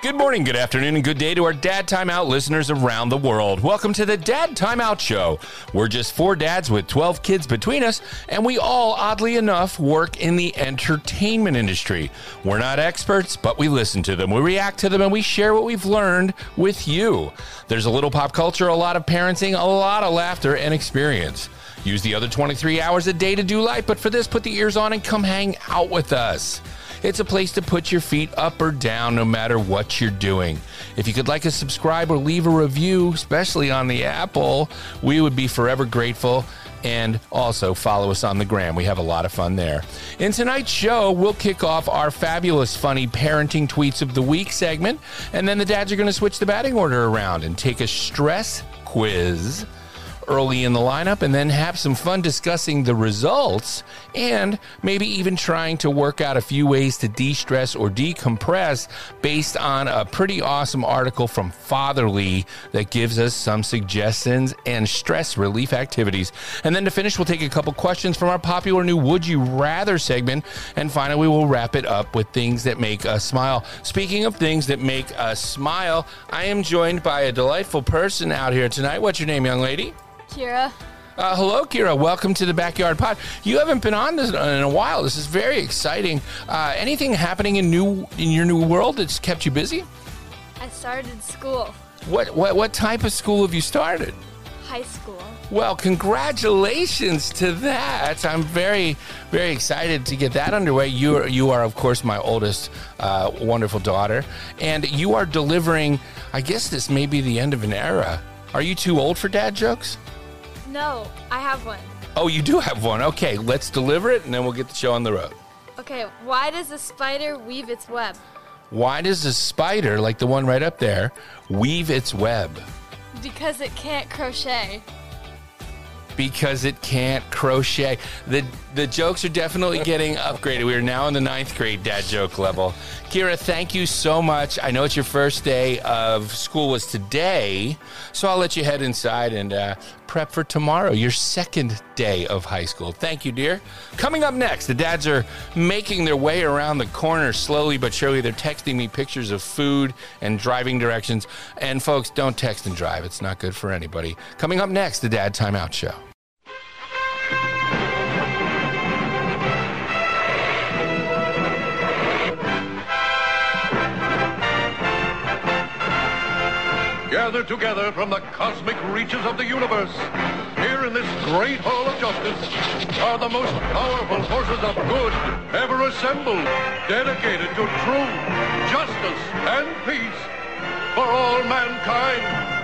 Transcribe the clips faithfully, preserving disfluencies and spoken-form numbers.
Good morning, good afternoon, and good day to our Dad Time Out listeners around the world. Welcome to the Dad Time Out Show. We're just four dads with twelve kids between us, and we all, oddly enough, work in the entertainment industry. We're not experts, but we listen to them, we react to them, and we share what we've learned with you. There's a little pop culture, a lot of parenting, a lot of laughter and experience. Use the other twenty-three hours a day to do life, but for this, put the ears on and come hang out with us. It's a place to put your feet up or down no matter what you're doing. If you could like us, subscribe, or leave a review, especially on the Apple, we would be forever grateful. And also follow us on the gram. We have a lot of fun there. In tonight's show, we'll kick off our fabulous, funny parenting tweets of the week segment. And then the dads are going to switch the batting order around and take a stress quiz early in the lineup, and then have some fun discussing the results and maybe even trying to work out a few ways to de-stress or decompress based on a pretty awesome article from Fatherly that gives us some suggestions and stress relief activities. And then to finish, we'll take a couple questions from our popular new Would You Rather segment, and finally we'll wrap it up with things that make us smile. Speaking of things that make us smile, I am joined by a delightful person out here tonight. What's your name, young lady? Kira. Uh, hello, Kira. Welcome to the Backyard Pod. You haven't been on this in a while. This is very exciting. Uh, anything happening in new in your new world that's kept you busy? I started school. What what what type of school have you started? High school. Well, congratulations to that. I'm very, very excited to get that underway. You are, you are of course, my oldest uh, wonderful daughter, and you are delivering, I guess this may be the end of an era. Are you too old for dad jokes? No, I have one. Oh, you do have one. Okay, let's deliver it, and then we'll get the show on the road. Okay, why does a spider weave its web? Why does a spider, like the one right up there, weave its web? Because it can't crochet. Because it can't crochet. The the jokes are definitely getting upgraded. We are now in the ninth grade dad joke level. Kira, thank you so much. I know it's your first day of school was today, so I'll let you head inside and uh, prep for tomorrow, your second day of high school. Thank you, dear. Coming up next, the dads are making their way around the corner slowly but surely. They're texting me pictures of food and driving directions. And folks, don't text and drive. It's not good for anybody. Coming up next, the Dad Time Out Show. Gathered together from the cosmic reaches of the universe, here in this great hall of justice, are the most powerful forces of good ever assembled, dedicated to truth, justice, and peace for all mankind.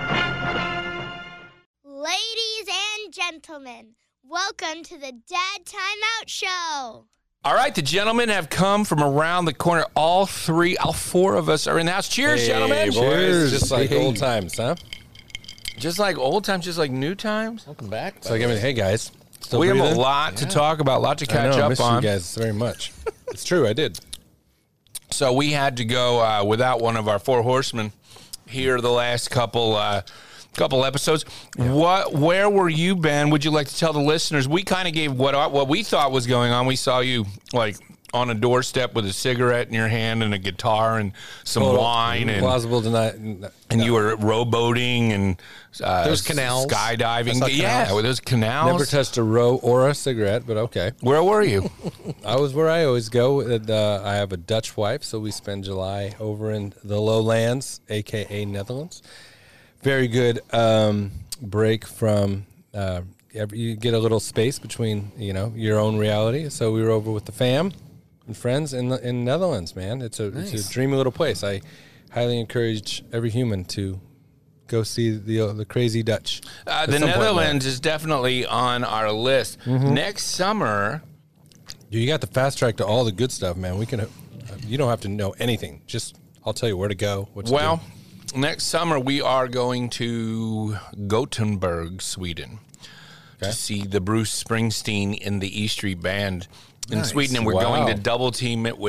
Ladies and gentlemen, welcome to the Dad Time Out Show. All right, the gentlemen have come from around the corner. All three, all four of us are in the house. Cheers, hey, gentlemen. Boys. Cheers. Just like hey. old times, huh? Just like old times, just like new times. Welcome back. So, I mean, hey, guys. Still we breathing? have a lot to yeah. talk about, a lot to catch I know, up I miss on. you guys very much. It's true, I did. So we had to go uh, without one of our four horsemen here the last couple uh, couple episodes. Yeah. What? Where were you, Ben? Would you like to tell the listeners? We kind of gave what what we thought was going on. We saw you like on a doorstep with a cigarette in your hand and a guitar and some Total wine and plausible tonight. And no. you were rowboating and uh, those canals, skydiving. canals. Yeah, with those canals. Never touched a row or a cigarette, but okay. Where were you? I was where I always go. Uh, I have a Dutch wife, so we spend July over in the lowlands, a k a. Netherlands. Very good um, break from. Uh, you get a little space between, you know, your own reality. So we were over with the fam and friends in the in Netherlands, man. It's a nice. It's a dreamy little place. I highly encourage every human to go see the uh, the crazy Dutch. Uh, the Netherlands is definitely on our list. Mm-hmm. Next summer, you got the fast track to all the good stuff, man. We can. Uh, you don't have to know anything. Just I'll tell you where to go. What to well, do. Next summer we are going to Gothenburg, Sweden, okay. to see the Bruce Springsteen in the E Street Band in nice. Sweden, and we're wow. going to double team it with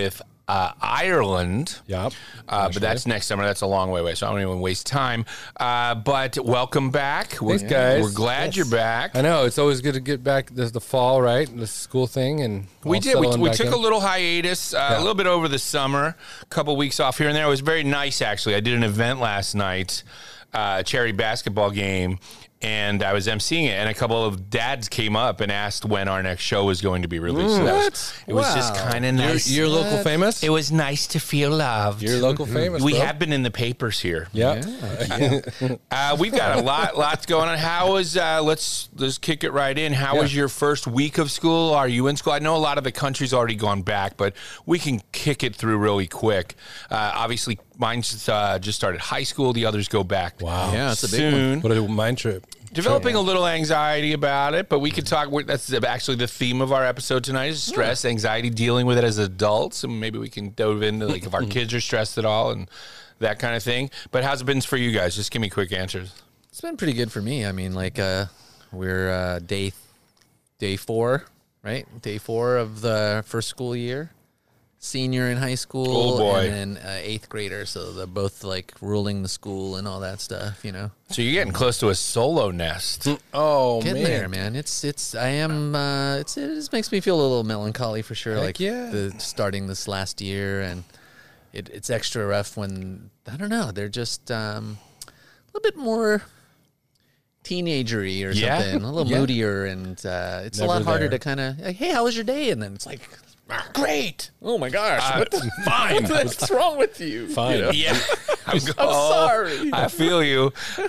uh, Ireland. Yep. Uh, but that's next summer. That's a long way away, so I don't even waste time. Uh, but welcome back. Thanks, we're, guys. We're glad Yes. you're back. I know it's always good to get back. There's the fall, right? The school thing, and We all did. We, settling we back took in. a little hiatus, uh, Yeah. a little bit over the summer, a couple weeks off here and there. It was very nice, actually. I did an event last night, uh, a charity basketball game, and I was emceeing it, and a couple of dads came up and asked when our next show was going to be released. So that was- It was just Wow. kind of You're, nice. you're local famous. It was nice to feel loved. You're local famous. we bro. have been in the papers here. Yep. Uh, we've got a lot, lots going on. How was? Uh, let's let's kick it right in. How Yeah. was your first week of school? Are you in school? I know a lot of the country's already gone back, but we can kick it through really quick. Uh, obviously, mine's uh, just started high school. The others go back. Wow. Yeah, it's a big one. soon. What a mind trip. Developing a little anxiety about it, but we could talk. That's actually the theme of our episode tonight: is stress, anxiety, dealing with it as adults, and maybe we can dove into like if our kids are stressed at all and that kind of thing. But how's it been for you guys? Just give me quick answers. It's been pretty good for me. I mean, like uh, we're uh, day day four, right? Day four of the first school year. Senior in high school, Oh, boy. and then uh, eighth grader. So they're both like ruling the school and all that stuff, you know. So you're getting close to a solo nest. Oh Getting man. there, man. It's it's. I am. Uh, it's it just makes me feel a little melancholy for sure. Heck like yeah. the starting this last year, and it, it's extra rough when I don't know. They're just um, a little bit more teenagery or Yeah. something, a little Yeah. moodier, and uh, it's Never a lot harder there. to kind of like, hey, how was your day? And then it's like, great. Oh my gosh, Uh, what the, fine. what's wrong with you? Fine. You know? Yeah, I'm, go- I'm oh, sorry. I feel you.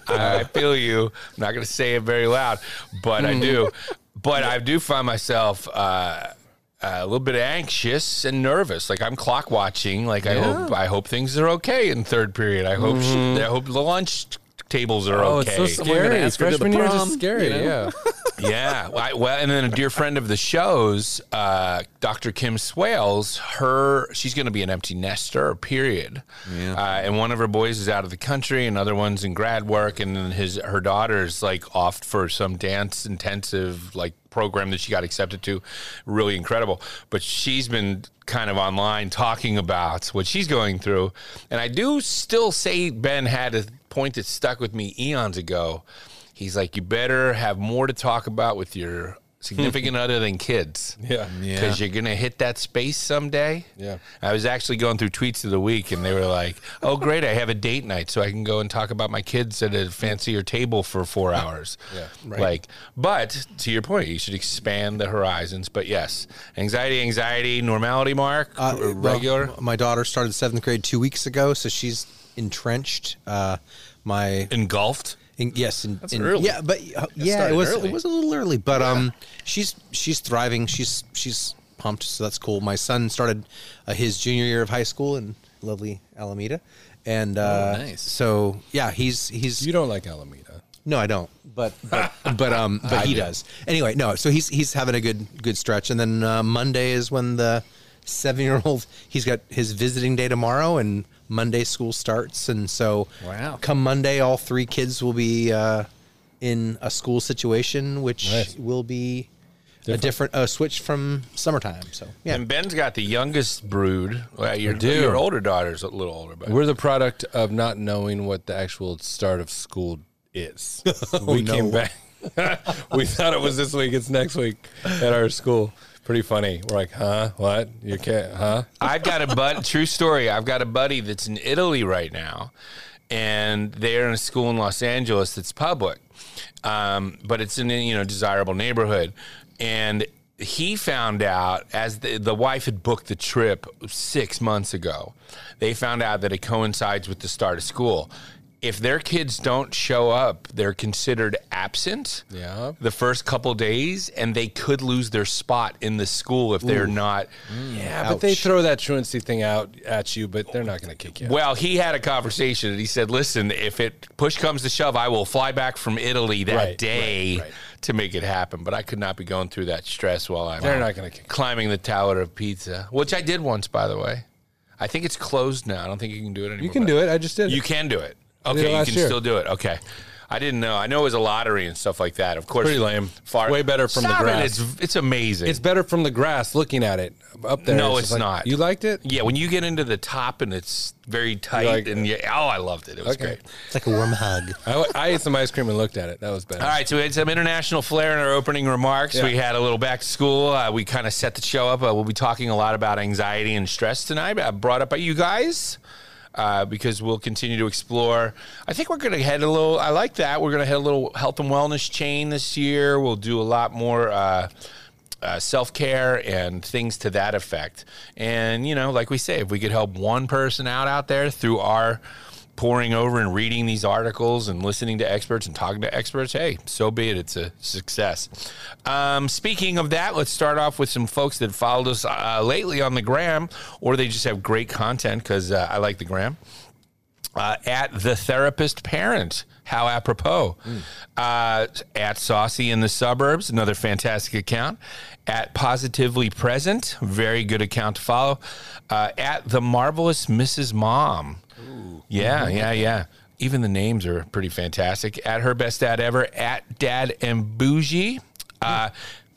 I feel you. I'm not going to say it very loud, but I do. But I do find myself uh, a little bit anxious and nervous. Like I'm clock watching. Like I hope I hope things are okay in third period. I hope she, I hope the lunch tables are Oh, okay. it's so Someone gonna scary. ask her to the Freshman year is prom, just scary. you know? Yeah. Yeah. Well, I- well, and then a dear friend of the show's, uh, Doctor Kim Swales, her she's going to be an empty nester, period. Yeah. Uh, and one of her boys is out of the country, and other one's in grad work, and then his her daughter's like off for some dance intensive like program that she got accepted to. Really incredible. But she's been kind of online talking about what she's going through, and I do still say Ben had a point that stuck with me eons ago. He's like, you better have more to talk about with your significant other than kids. Yeah. Yeah. Because you're going to hit that space someday. Yeah. I was actually going through tweets of the week, and they were like, oh, great, I have a date night, so I can go and talk about my kids at a fancier table for four hours. Yeah, right. Like, but to your point, you should expand the horizons. But yes, anxiety, anxiety, normality, Mark, Uh, r- regular. well, my daughter started seventh grade two weeks ago, so she's entrenched. Uh, my Engulfed. in, yes, in, in- early. yeah, but uh, yeah, it started was early. it was a little early, but um, she's she's thriving. She's she's pumped, so that's cool. My son started uh, his junior year of high school in lovely Alameda, and uh, nice. So yeah, he's he's You don't like Alameda. no, I don't. But but but um but he does. Anyway, no. So he's he's having a good good stretch, and then uh, Monday is when the seven year old he's got his visiting day tomorrow, and Monday school starts, and so Wow. come Monday, all three kids will be uh, in a school situation, which Nice. will be Different. a different a switch from summertime. So yeah, And Ben's got the youngest brood. Well, your, do. your older daughter's a little older, but We're the product of not knowing what the actual start of school is. we no. came back. We thought it was this week. It's next week at our school. Pretty funny. We're like, huh? What? You can't, huh? I've got a bud. True story. I've got a buddy that's in Italy right now, and they're in a school in Los Angeles that's public, um, but it's in a you know desirable neighborhood, and he found out as the, the wife had booked the trip six months ago. They found out that it coincides with the start of school. If their kids don't show up, they're considered absent Yeah. the first couple days, and they could lose their spot in the school if they're not. Yeah, but they Ouch. throw that truancy thing out at you, but they're not going to kick you out. Well, he had a conversation, and he said, listen, if it push comes to shove, I will fly back from Italy that Right, day right, right. to make it happen. But I could not be going through that stress while I'm They're not gonna kick you. climbing the tower of pizza, which I did once, by the way. I think it's closed now. I don't think you can do it anymore. You can but- do it. I just did You it. can do it. did it Okay, you last can year. still do it. Okay. I didn't know. I know it was a lottery and stuff like that. Of course, Pretty lame. Far, Way better from the Stop it. grass. It's it's amazing. It's better from the grass looking at it up there. No, just it's like- not. You liked it? yeah, when you get into the top and it's very tight like and you, oh, I loved it. It was Okay. great. It's like a warm hug. I, I ate some ice cream and looked at it. That was better. All right, so we had some international flair in our opening remarks. Yeah. We had a little back to school. Uh, we kind of set the show up. Uh, we'll be talking a lot about anxiety and stress tonight, uh, brought up by you guys. Uh, because we'll continue to explore. I think we're going to head a little, I like that. We're going to head a little health and wellness chain this year. We'll do a lot more uh, uh, self-care and things to that effect. And, you know, like we say, if we could help one person out out there through our pouring over and reading these articles and listening to experts and talking to experts, hey, so be it. It's a success. Um, speaking of that, let's start off with some folks that followed us uh, lately on the gram, or they just have great content because uh, I like the gram. Uh, at The Therapist Parent, how apropos. Mm. Uh, at Saucy in the Suburbs, another fantastic account. At Positively Present, very good account to follow. Uh, at The Marvelous Missus Mom. Ooh. Yeah, yeah, yeah. Even the names are pretty fantastic. At Her Best Dad Ever. At Dad and Bougie. Uh,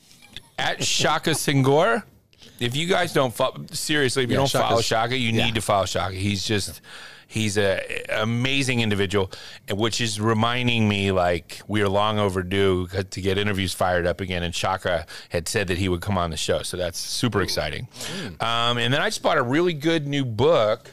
at Shaka Senghor. If you guys don't follow, seriously, if you Yeah, don't Shaka's- follow Shaka, you yeah. need to follow Shaka. He's just, he's a amazing individual, which is reminding me like we are long overdue to get interviews fired up again. And Shaka had said that he would come on the show, so that's super exciting. Um, and then I just bought a really good new book.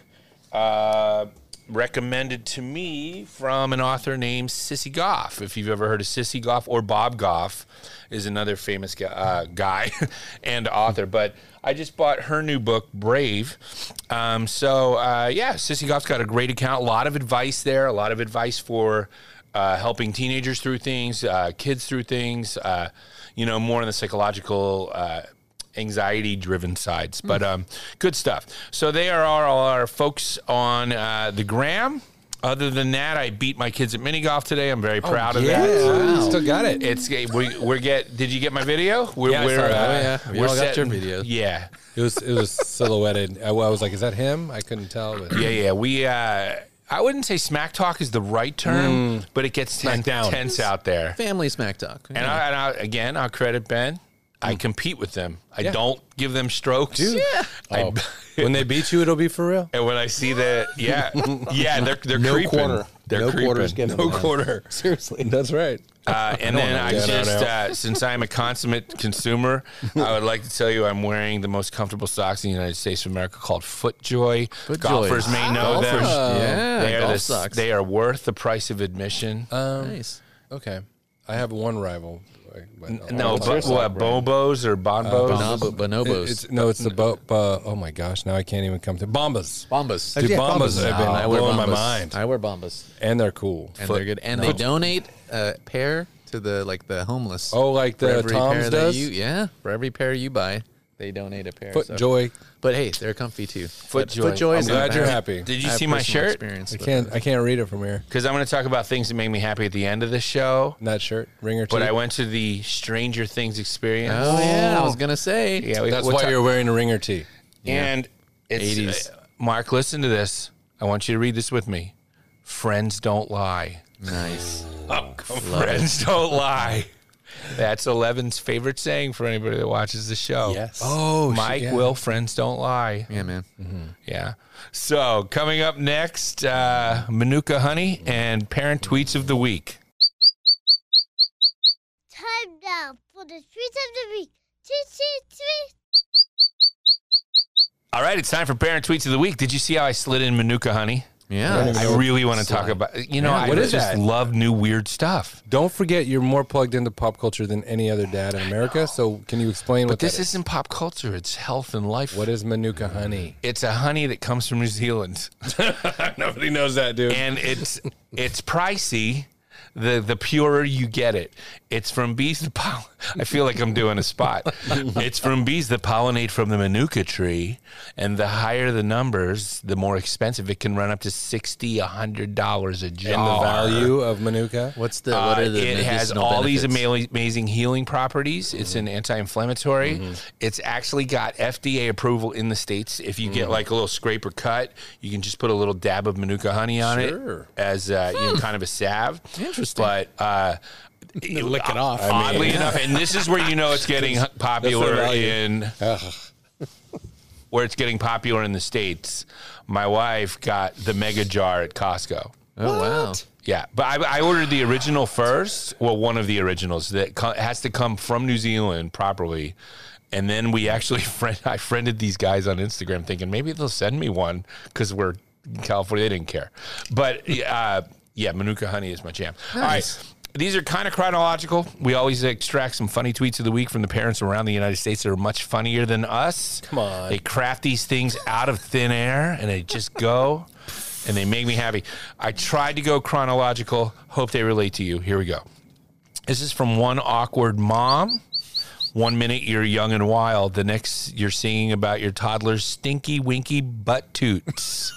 Uh, recommended to me from an author named Sissy Goff. If you've ever heard of Sissy Goff, or Bob Goff is another famous guy, uh, guy and author. But I just bought her new book, Brave. Um, so, uh, yeah, Sissy Goff's got a great account. A lot of advice there, a lot of advice for uh, helping teenagers through things, uh, kids through things, uh, you know, more on the psychological uh anxiety-driven sides, but um, good stuff. So they are all our folks on uh, the gram. Other than that, I beat my kids at mini golf today. I'm very proud of yeah. that. Wow. Still got it. It's we we're get. Did you get my video? We're, Yeah, I saw that. Oh, yeah. We all got setting- your videos. Yeah, It was it was silhouetted. I, I was like, is that him? I couldn't tell. But yeah, yeah. We. Uh, I wouldn't say smack talk is the right term, but it gets ten, down. tense out there. Family smack talk. And, I, and I, again, I'll credit Ben. I compete with them. I Yeah. don't give them strokes. Dude. I, Oh. when they beat you, it'll be for real. And when I see the, yeah, yeah, they're they're No creeping. quarter. They're No creeping. quarters given. No quarter. Seriously. That's right. Uh, and then I Yeah, no, just, no. uh, since I'm a consummate consumer, I would like to tell you I'm wearing the most comfortable socks in the United States of America called FootJoy. FootJoy. Golfers may know them. Golfers. Yeah, they are golf the, socks. They are worth the price of admission. Um, Nice. Okay. I have one rival. But no, what's but your sock what, brand? Bobos or Bonbos? Bonobo, bonobos. It- It's, no, it's the bo- bo- oh my gosh, now I can't even come to Bombas. Bombas. Dude, yeah, Bombas Bombas. have been I wear blowing my Bombas. mind, I wear Bombas. and they're cool. And Foot- they're good. And no. they donate a pair to the like the homeless. Oh, like For the every Tom's pair that does. you, yeah, for every pair you buy, they donate a pair. Foot so- Joy. But hey, they're comfy too. But FootJoy. FootJoy I'm is glad not you're bad. happy. Did you I have see my personal shirt? experience I with can't. it. I can't read it from here. Because I'm going to talk about things that make me happy at the end of the show. That shirt, ringer. But too. I went to the Stranger Things experience. Oh yeah, I was gonna say. Yeah, we- That's we'll why talk- you're wearing a ringer tee. And it's, eighties. uh, Mark, listen to this. I want you to read this with me. Friends don't lie. Nice. Friends don't lie. That's Eleven's favorite saying for anybody that watches the show. Yes. Oh, Mike shit, yeah. will, friends don't lie. Yeah, man. Yeah. So coming up next, uh, Manuka Honey and Parent Tweets of the Week. Time now for the tweet of the week. Tweet, tweet, tweet. All right, it's time for Parent Tweets of the Week. Did you see how I slid in Manuka Honey? Yeah. I really want to talk about, you know, Yeah, I what is just that? love new weird stuff. Don't forget, you're more plugged into pop culture than any other dad in America. So, can you explain But what this that is? isn't pop culture. It's health and life. What is Manuka honey? It's a honey that comes from New Zealand. Nobody knows that, dude. And it's it's pricey. The the purer you get it. It's from bees that poll- I feel like I'm doing a spot. It's from bees that pollinate from the Manuka tree, and the higher the numbers, the more expensive. It can run up to sixty, a hundred dollars a jar. And the value of Manuka? What's the what Uh, are the it has medicinal all these benefits? ama- amazing healing properties. It's an anti-inflammatory. It's actually got F D A approval in the States. If you get like a little scrape or cut, you can just put a little dab of Manuka honey on Sure. it as uh, you know, kind of a salve. Interesting. Interesting. But uh, Lick it off. oddly enough, and this is where you know it's getting popular in where it's getting popular in the States. My wife got the mega jar at Costco. Oh, wow. Yeah, but I, I ordered the original first. Well, one of the originals that co- has to come from New Zealand properly. And then we actually, friend, I friended these guys on Instagram thinking maybe they'll send me one because we're in California. They didn't care. But uh, yeah, Manuka honey is my jam. Nice. All right. These are kind of chronological. We always extract some funny tweets of the week from the parents around the United States that are much funnier than us. Come on. They craft these things out of thin air and they just go. And they make me happy. I tried to go chronological. Hope they relate to you. Here we go. This is from one awkward mom. One minute you're young and wild. The next you're singing about your toddler's stinky, winky butt toots.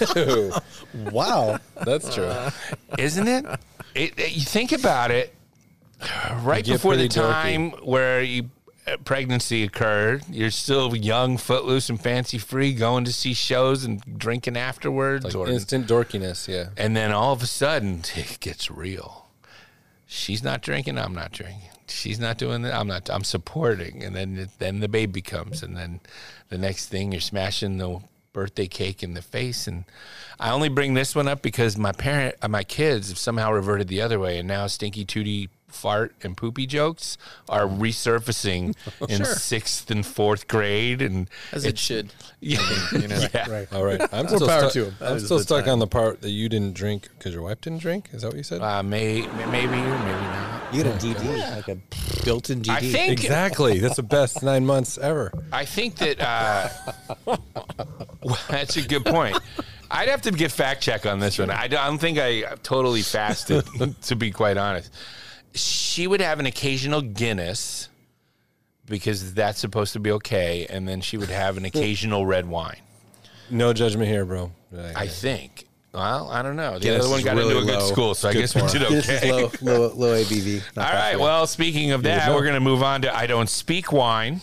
Wow. That's true. Isn't it? It, it? You think about it. Right You get before the pretty dorky. time where you, uh, pregnancy occurred, you're still young, footloose, and fancy-free, going to see shows and drinking afterwards. Like or, instant dorkiness, yeah. And then all of a sudden, it gets real. She's not drinking, I'm not drinking. She's not doing that, I'm not. I'm supporting. And then then the baby comes. And then the next thing, you're smashing the birthday cake in the face. And I only bring this one up because my parent, uh, my kids have somehow reverted the other way. And now stinky tootie fart and poopy jokes are resurfacing in Sure. sixth and fourth grade. And As it should. Yeah. You know? Yeah. Right. All right. I'm More still, power stu- to him. That I'm is still the stuck time. on the part that you didn't drink because your wife didn't drink. Is that what you said? Uh, may, maybe or maybe not. You got a D D, like a built-in D D. I think Exactly. That's the best nine months ever. I think that uh, well, that's a good point. I'd have to get fact check on this one. I don't think I totally fasted, to be quite honest. She would have an occasional Guinness because that's supposed to be okay, and then she would have an occasional red wine. No judgment here, bro. I think. Well, I don't know. The Guinness other one is got really into a good low. school, so I Good guess we for did him. This is okay. low, low, low A B V. All right. Well, speaking of that, know. we're going to move on to I Don't Speak Wine.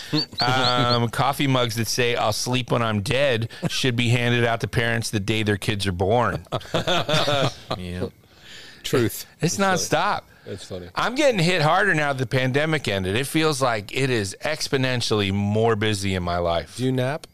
Um, coffee mugs that say I'll sleep when I'm dead should be handed out to parents the day their kids are born. Yeah. Truth. It's nonstop. It's funny. I'm getting hit harder now that the pandemic ended. It feels like it is exponentially more busy in my life. Do you nap?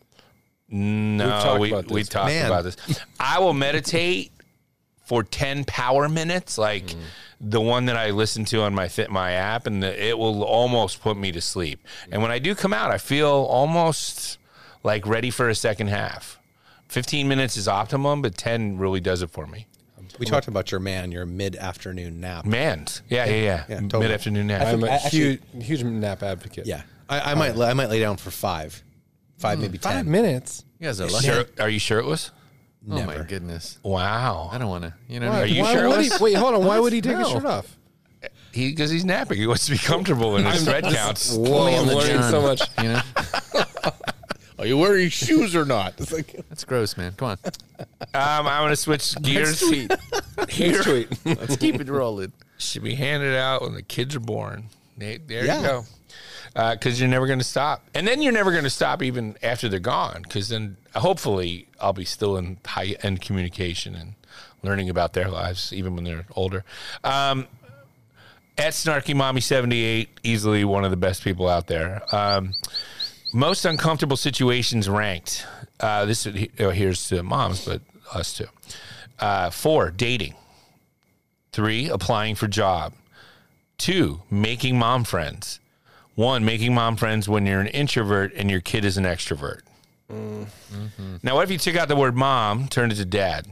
No, talked we, about this. we talked Man. about this. I will meditate for ten power minutes, like Mm. the one that I listen to on my fit my app, and the, it will almost put me to sleep. And when I do come out, I feel almost like ready for a second half. fifteen minutes is optimum, but ten really does it for me. We talked about your man, your mid-afternoon nap. Man, yeah, yeah, yeah. Yeah, totally. Mid-afternoon nap. I'm a I actually- huge, huge nap advocate. Yeah, I, I might, I might lay down for five, five maybe Five ten. minutes. You guys are lucky. Shirt, are you shirtless? Oh, my Never. goodness. Wow. I don't want to. You know Why- what I mean? you why shirtless? would he- wait, hold on. Why would he take his No. shirt off? He because he's napping. He wants to be comfortable in his thread counts. Whoa, Only I'm on the learning John, so much. You know? Are you wearing shoes or not? It's like, That's gross, man. Come on. Um, I want to switch gears. Sweet. Here Sweet. Let's keep it rolling. should be handed out when the kids are born. They, there Yeah. you go. Because you're never going to stop, and then you're never going to stop even after they're gone. Because then, hopefully, I'll be still in high end communication and learning about their lives, even when they're older. Um, at Snarky Mommy seventy-eight, easily one of the best people out there. Um, most uncomfortable situations ranked. Uh, this here's to moms, but us too. Uh, four, dating. Three, applying for job. Two, making mom friends. One, making mom friends when you're an introvert and your kid is an extrovert. Mm-hmm. Now, what if you took out the word mom, turned it to dad?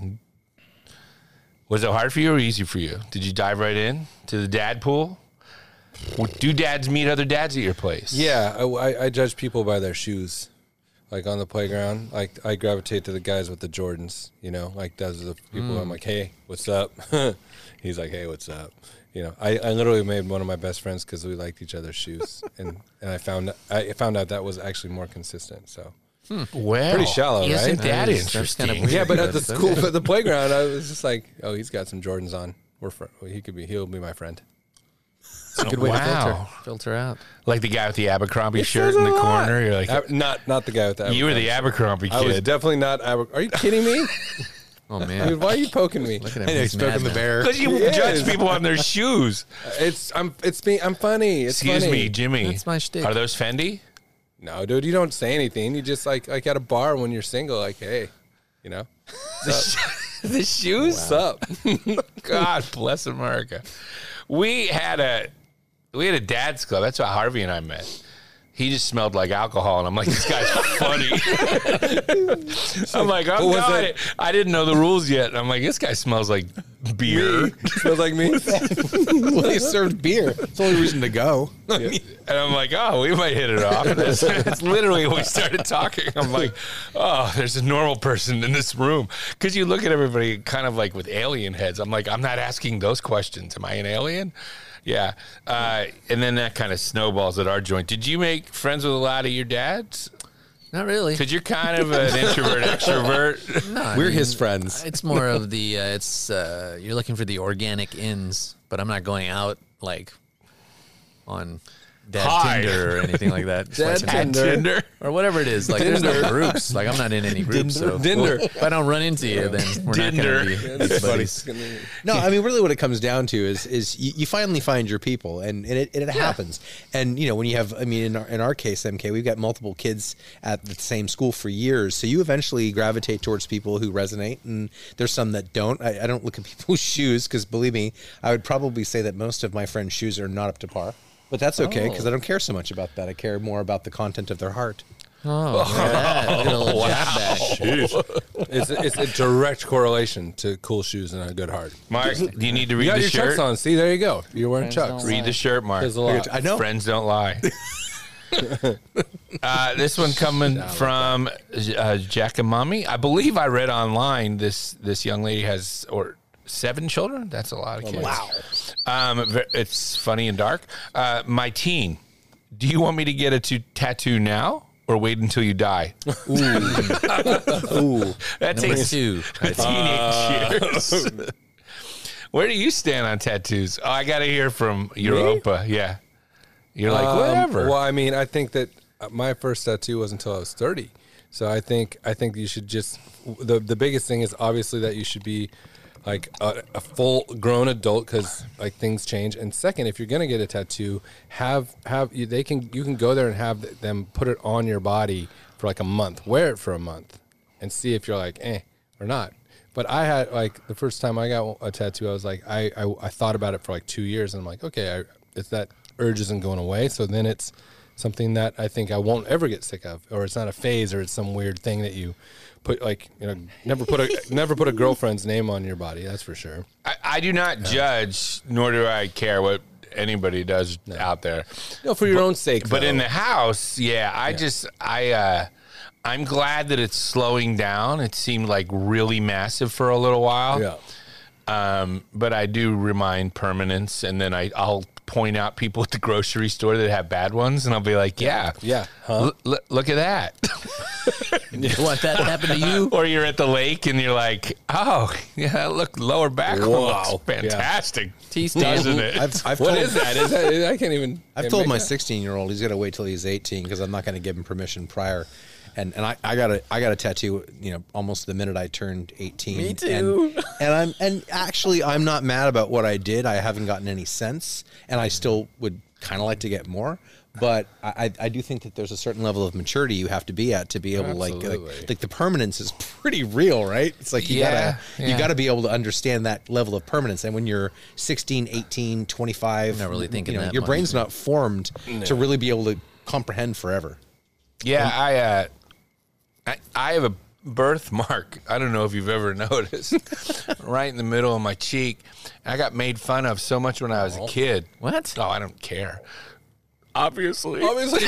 Was it hard for you or easy for you? Did you dive right in to the dad pool? Do dads meet other dads at your place? Yeah, I, I, I judge people by their shoes. Like on the playground, like I gravitate to the guys with the Jordans, you know, like those are the people I'm like, hey, what's up? He's like, hey, what's up? You know, I, I literally made one of my best friends because we liked each other's shoes, and, and I found I found out that was actually more consistent. So Well, Pretty shallow, isn't right? that That is- that's interesting? kinda weird. yeah, but at the That's school, okay. at the playground, I was just like, oh, he's got some Jordans on. We're fr- he could be he'll be my friend. It's a good way to filter, Wow. filter out. Like the guy with the Abercrombie shirt says in a the lot. corner. You're like, Ab- not not the guy with the. you were the Abercrombie. Abercrombie I was kid. definitely not. Aber- Are you kidding me? Oh man, Dude, why are you poking me? look at him. I know, He's he's poking mad the now. bear. Because you Yes. judge people on their shoes. It's I'm it's me. I'm funny. It's Excuse funny. me, Jimmy. That's my shtick. Are those Fendi? No, dude, you don't say anything. You just like like at a bar when you're single, like, hey, you know, The shoes? what's up? God bless America. We had a we had a dad's club. That's how Harvey and I met. He just smelled like alcohol, and I'm like, this guy's funny. I'm like, oh What was God, it? I didn't know the rules yet. And I'm like, this guy smells like beer. Smells like me. Well, they served beer. It's the only reason to go. And I'm like, oh, we might hit it off. That's, that's literally when we started talking. I'm like, oh, there's a normal person in this room. Because you look at everybody kind of like with alien heads. I'm like, I'm not asking those questions. Am I an alien? Yeah. Uh, and then that kind of snowballs at our joint. Did you make friends with a lot of your dads? Not really. Because you're kind of an introvert, extrovert. No, I We're mean, his friends. It's more of the uh, it's uh, you're looking for the organic ins, but I'm not going out like on Dad Hi. Tinder or anything like that. Dad Swiping Tinder. Tinder. or whatever it is. Like there's no groups. Like I'm not in any groups. So Dinder. if I don't run into you, then we're Dinder. not going to be That's buddies. funny. No, I mean, really, what it comes down to is is you, you finally find your people, and, and it, and it happens. And you know, when you have, I mean, in our, in our case, M K, we've got multiple kids at the same school for years, so you eventually gravitate towards people who resonate, and there's some that don't. I, I don't look at people's shoes because, believe me, I would probably say that most of my friends' shoes are not up to par. But that's okay because I don't care so much about that. I care more about the content of their heart. Oh, look at that. Look at a little jab back. It's it's a direct correlation to cool shoes and a good heart. Mark, do you need to read You got the your shirt? Chucks on. See, there you go. You're wearing Friends Chucks. don't Read the shirt, Mark. There's a lot. I know. Friends don't lie. uh, this one coming from uh, Jack and Mommy. I believe I read online this this young lady has or seven children. That's a lot of kids. Wow. Um, ve- it's funny and dark. Uh, my teen. Do you want me to get a t- tattoo now or wait until you die? Ooh. That Number takes two. the teenage years. Where do you stand on tattoos? Oh, I got to hear from Europa. Yeah. You're like, Um, whatever. Well, I mean, I think that my first tattoo was until I was thirty. So I think I think you should just the the biggest thing is obviously that you should be like a, a full grown adult because like things change. And second, if you're gonna get a tattoo, have have you, they can you can go there and have them put it on your body for like a month. Wear it for a month and see if you're like eh or not. But I had like the first time I got a tattoo, I was like I I, I thought about it for like two years and I'm like okay, I, it's that urge isn't going away. So then it's something that I think I won't ever get sick of, or it's not a phase, or it's some weird thing that you put like you know never put a never put a girlfriend's name on your body. That's for sure. I, I do not judge, nor do I care what anybody does out there. No, for your own sake. But though. in the house, yeah, I just I uh I'm glad that it's slowing down. It seemed like really massive for a little while. yeah. Um, but I do remind permanence, and then I, I'll point out people at the grocery store that have bad ones, and I'll be like, yeah, Yeah. Huh? l- l- look at that. You want that to happen to you? Or you're at the lake, and you're like, oh, yeah, look, lower back one Wow. looks fantastic, T-Stan. doesn't it? I've, I've What told, is that? Is that? I can't even. I've can't told make my that. sixteen-year-old he's got to wait till he's eighteen because I'm not going to give him permission prior. And and I, I got a I got a tattoo, you know, almost the minute I turned eighteen. Me too. And, and I'm and actually I'm not mad about what I did. I haven't gotten any sense, and I still would kind of like to get more. But I, I do think that there's a certain level of maturity you have to be at to be able to like, Absolutely. like like the permanence is pretty real, right? It's like you Yeah, gotta yeah. you gotta be able to understand that level of permanence. And when you're sixteen, eighteen, twenty-five, Not really thinking you know, that your much. brain's not formed to really be able to comprehend forever. Yeah, I, uh, I I have a birthmark. I don't know if you've ever noticed, right in the middle of my cheek. I got made fun of so much when I was a kid. What? Oh, I don't care. Obviously, Obviously.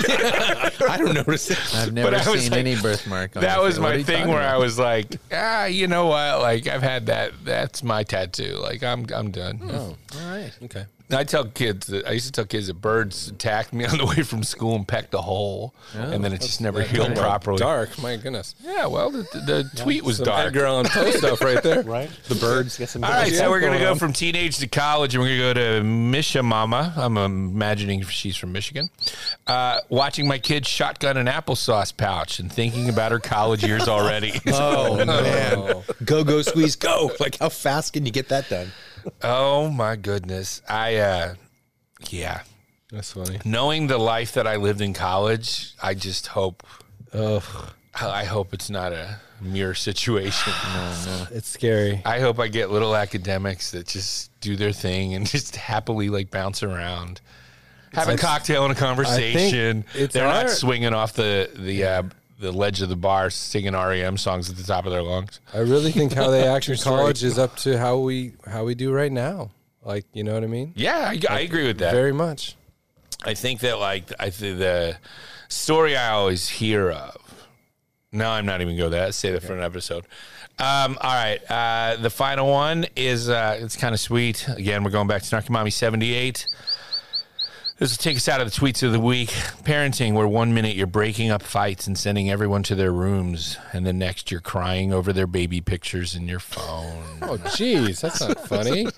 I don't notice it. I've never I was seen like- any birthmark. On that your was face. What are my you thing talking where I about? was like, ah, you know what? Like I've had that. That's my tattoo. Like I'm I'm done. Oh, all right. Okay. I tell kids that I used to tell kids that birds attacked me on the way from school and pecked a hole, and then it just never healed properly. Dark, my goodness. Yeah, well, the, the, the tweet was Some dark. Edgar Allan Poe stuff right there. Right? The birds get some. All right, Yeah, so we're going to going go on. from teenage to college, and we're going to go to Mishamama. I'm imagining she's from Michigan. Uh, watching my kid shotgun an applesauce pouch and thinking about her college years already. Oh man! Go go squeeze go! Like how fast can you get that done? Oh, my goodness. I, uh, yeah. That's funny. Knowing the life that I lived in college, I just hope, Ugh, I hope it's not a mere situation. it's scary. I hope I get little academics that just do their thing and just happily like bounce around, have a It's- cocktail and a conversation. it's They're not our- swinging off the the uh, the ledge of the bar singing R E M songs at the top of their lungs. I really think how they act in college is up to how we how we do right now. Like, you know what I mean? Yeah, I, I agree with that. Very much. I think that like I think the story I always hear of. No, I'm not even going to that. Save that for an episode. Um, all right, uh, the final one is uh, it's kind of sweet. Again, we're going back to Snarky Mommy seventy-eight. This will take us out of the tweets of the week. Parenting, where one minute you're breaking up fights and sending everyone to their rooms, and the next you're crying over their baby pictures in your phone. Oh, jeez, that's not funny.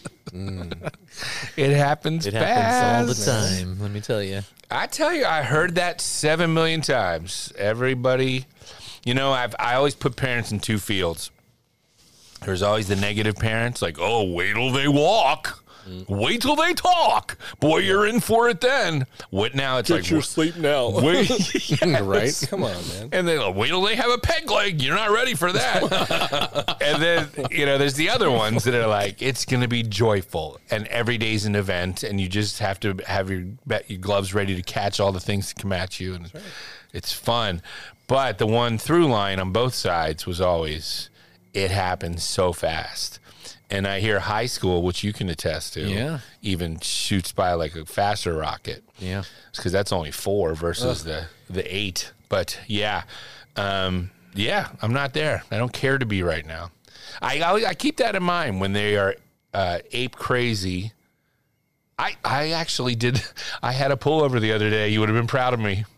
It happens It fast. happens all the time. Let me tell you. I tell you, I heard that seven million times. Everybody, you know, I've I always put parents in two fields. There's always the negative parents, like, oh, wait till they walk. Wait till they talk. Boy, you're in for it then. What now? It's like, sleep now. wait, yes. Right? Come on, man. And then like, wait till they have a peg leg. You're not ready for that. And then, you know, there's the other ones that are like, it's going to be joyful. And every day's an event. And you just have to have your, your gloves ready to catch all the things that come at you. And it's fun. But the one through line on both sides was always, it happens so fast. And I hear high school, which you can attest to, Yeah. even shoots by like a faster rocket. Yeah. Because that's only four versus the, the eight. But yeah, um, yeah, I'm not there. I don't care to be right now. I I, I keep that in mind when they are uh, ape crazy. I I actually did. I had a pullover the other day. You would have been proud of me.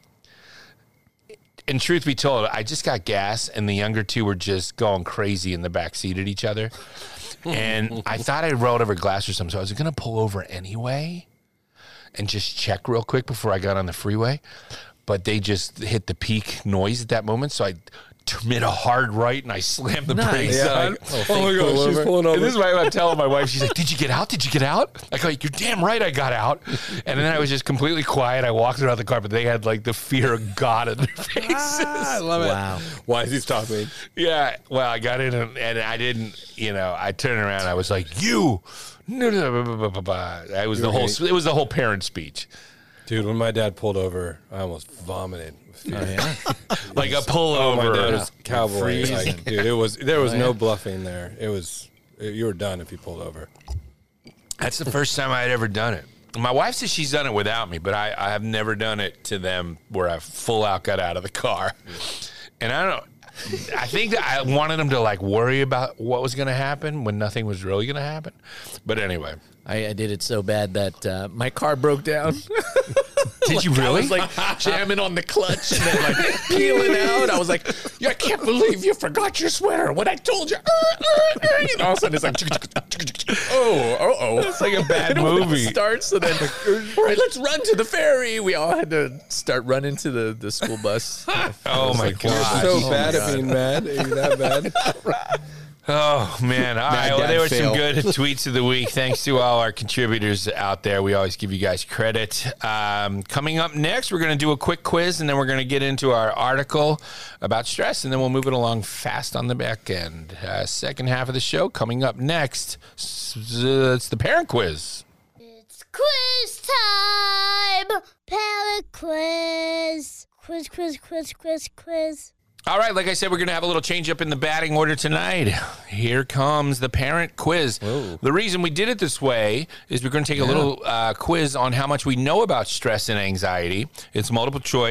And truth be told, I just got gas, and the younger two were just going crazy in the back seat at each other. And I thought I rolled over glass or something, so I was going to pull over anyway and just check real quick before I got on the freeway. But they just hit the peak noise at that moment, so I t- made a hard right and I slammed the Nice. brakes Yeah, on. I- oh my gosh, she's pulling over. And this is why I'm telling my wife, she's like, did you get out? Did you get out? I go, you're damn right I got out. And then I was just completely quiet. I walked around the car, but they had like the fear of God in their faces. I love Wow. it. Why is he stopping? Yeah, well, I got in and, and I didn't, you know, I turned around. I was like, "You," no, no, no, blah, blah, blah. It was the whole. It was the whole parent speech, Dude, when my dad pulled over, I almost vomited. Oh, yeah. like a Oh, pullover. my dad was cowboy. Freezing. Like, dude, it was there was Oh, no yeah. bluffing there. It was you were done if you pulled over. That's the first time I had ever done it. My wife says she's done it without me, but I, I have never done it to them where I full out got out of the car. And I don't. I think that I wanted them to like worry about what was going to happen when nothing was really going to happen. But anyway, I, I did it so bad that uh, my car broke down. did you I really? was like jamming on the clutch and then like peeling out. I was like, yeah, I can't believe you forgot your sweater when I told you. Uh, uh, uh, and all of a sudden it's like, oh, oh, oh. It's like a bad And when it movie. starts, and then, all right, let's run to the ferry. We all had to start running to the, the school bus. Oh my You're god! so Oh, bad my at being mad. Are you that bad? Oh, man. All right. Well, dad there were fail. some good tweets of the week. Thanks to all our contributors out there. We always give you guys credit. Um, coming up next, we're going to do a quick quiz, and then we're going to get into our article about stress, and then we'll move it along fast on the back end. Uh, second half of the show coming up next. S- It's the parent quiz. It's quiz time! Parent quiz! Quiz, quiz, quiz, quiz, quiz. All right, like I said, we're going to have a little change up in the batting order tonight. Here comes the parent quiz. The reason we did it this way is we're going to take a little uh, quiz on how much we know about stress and anxiety. It's multiple choice.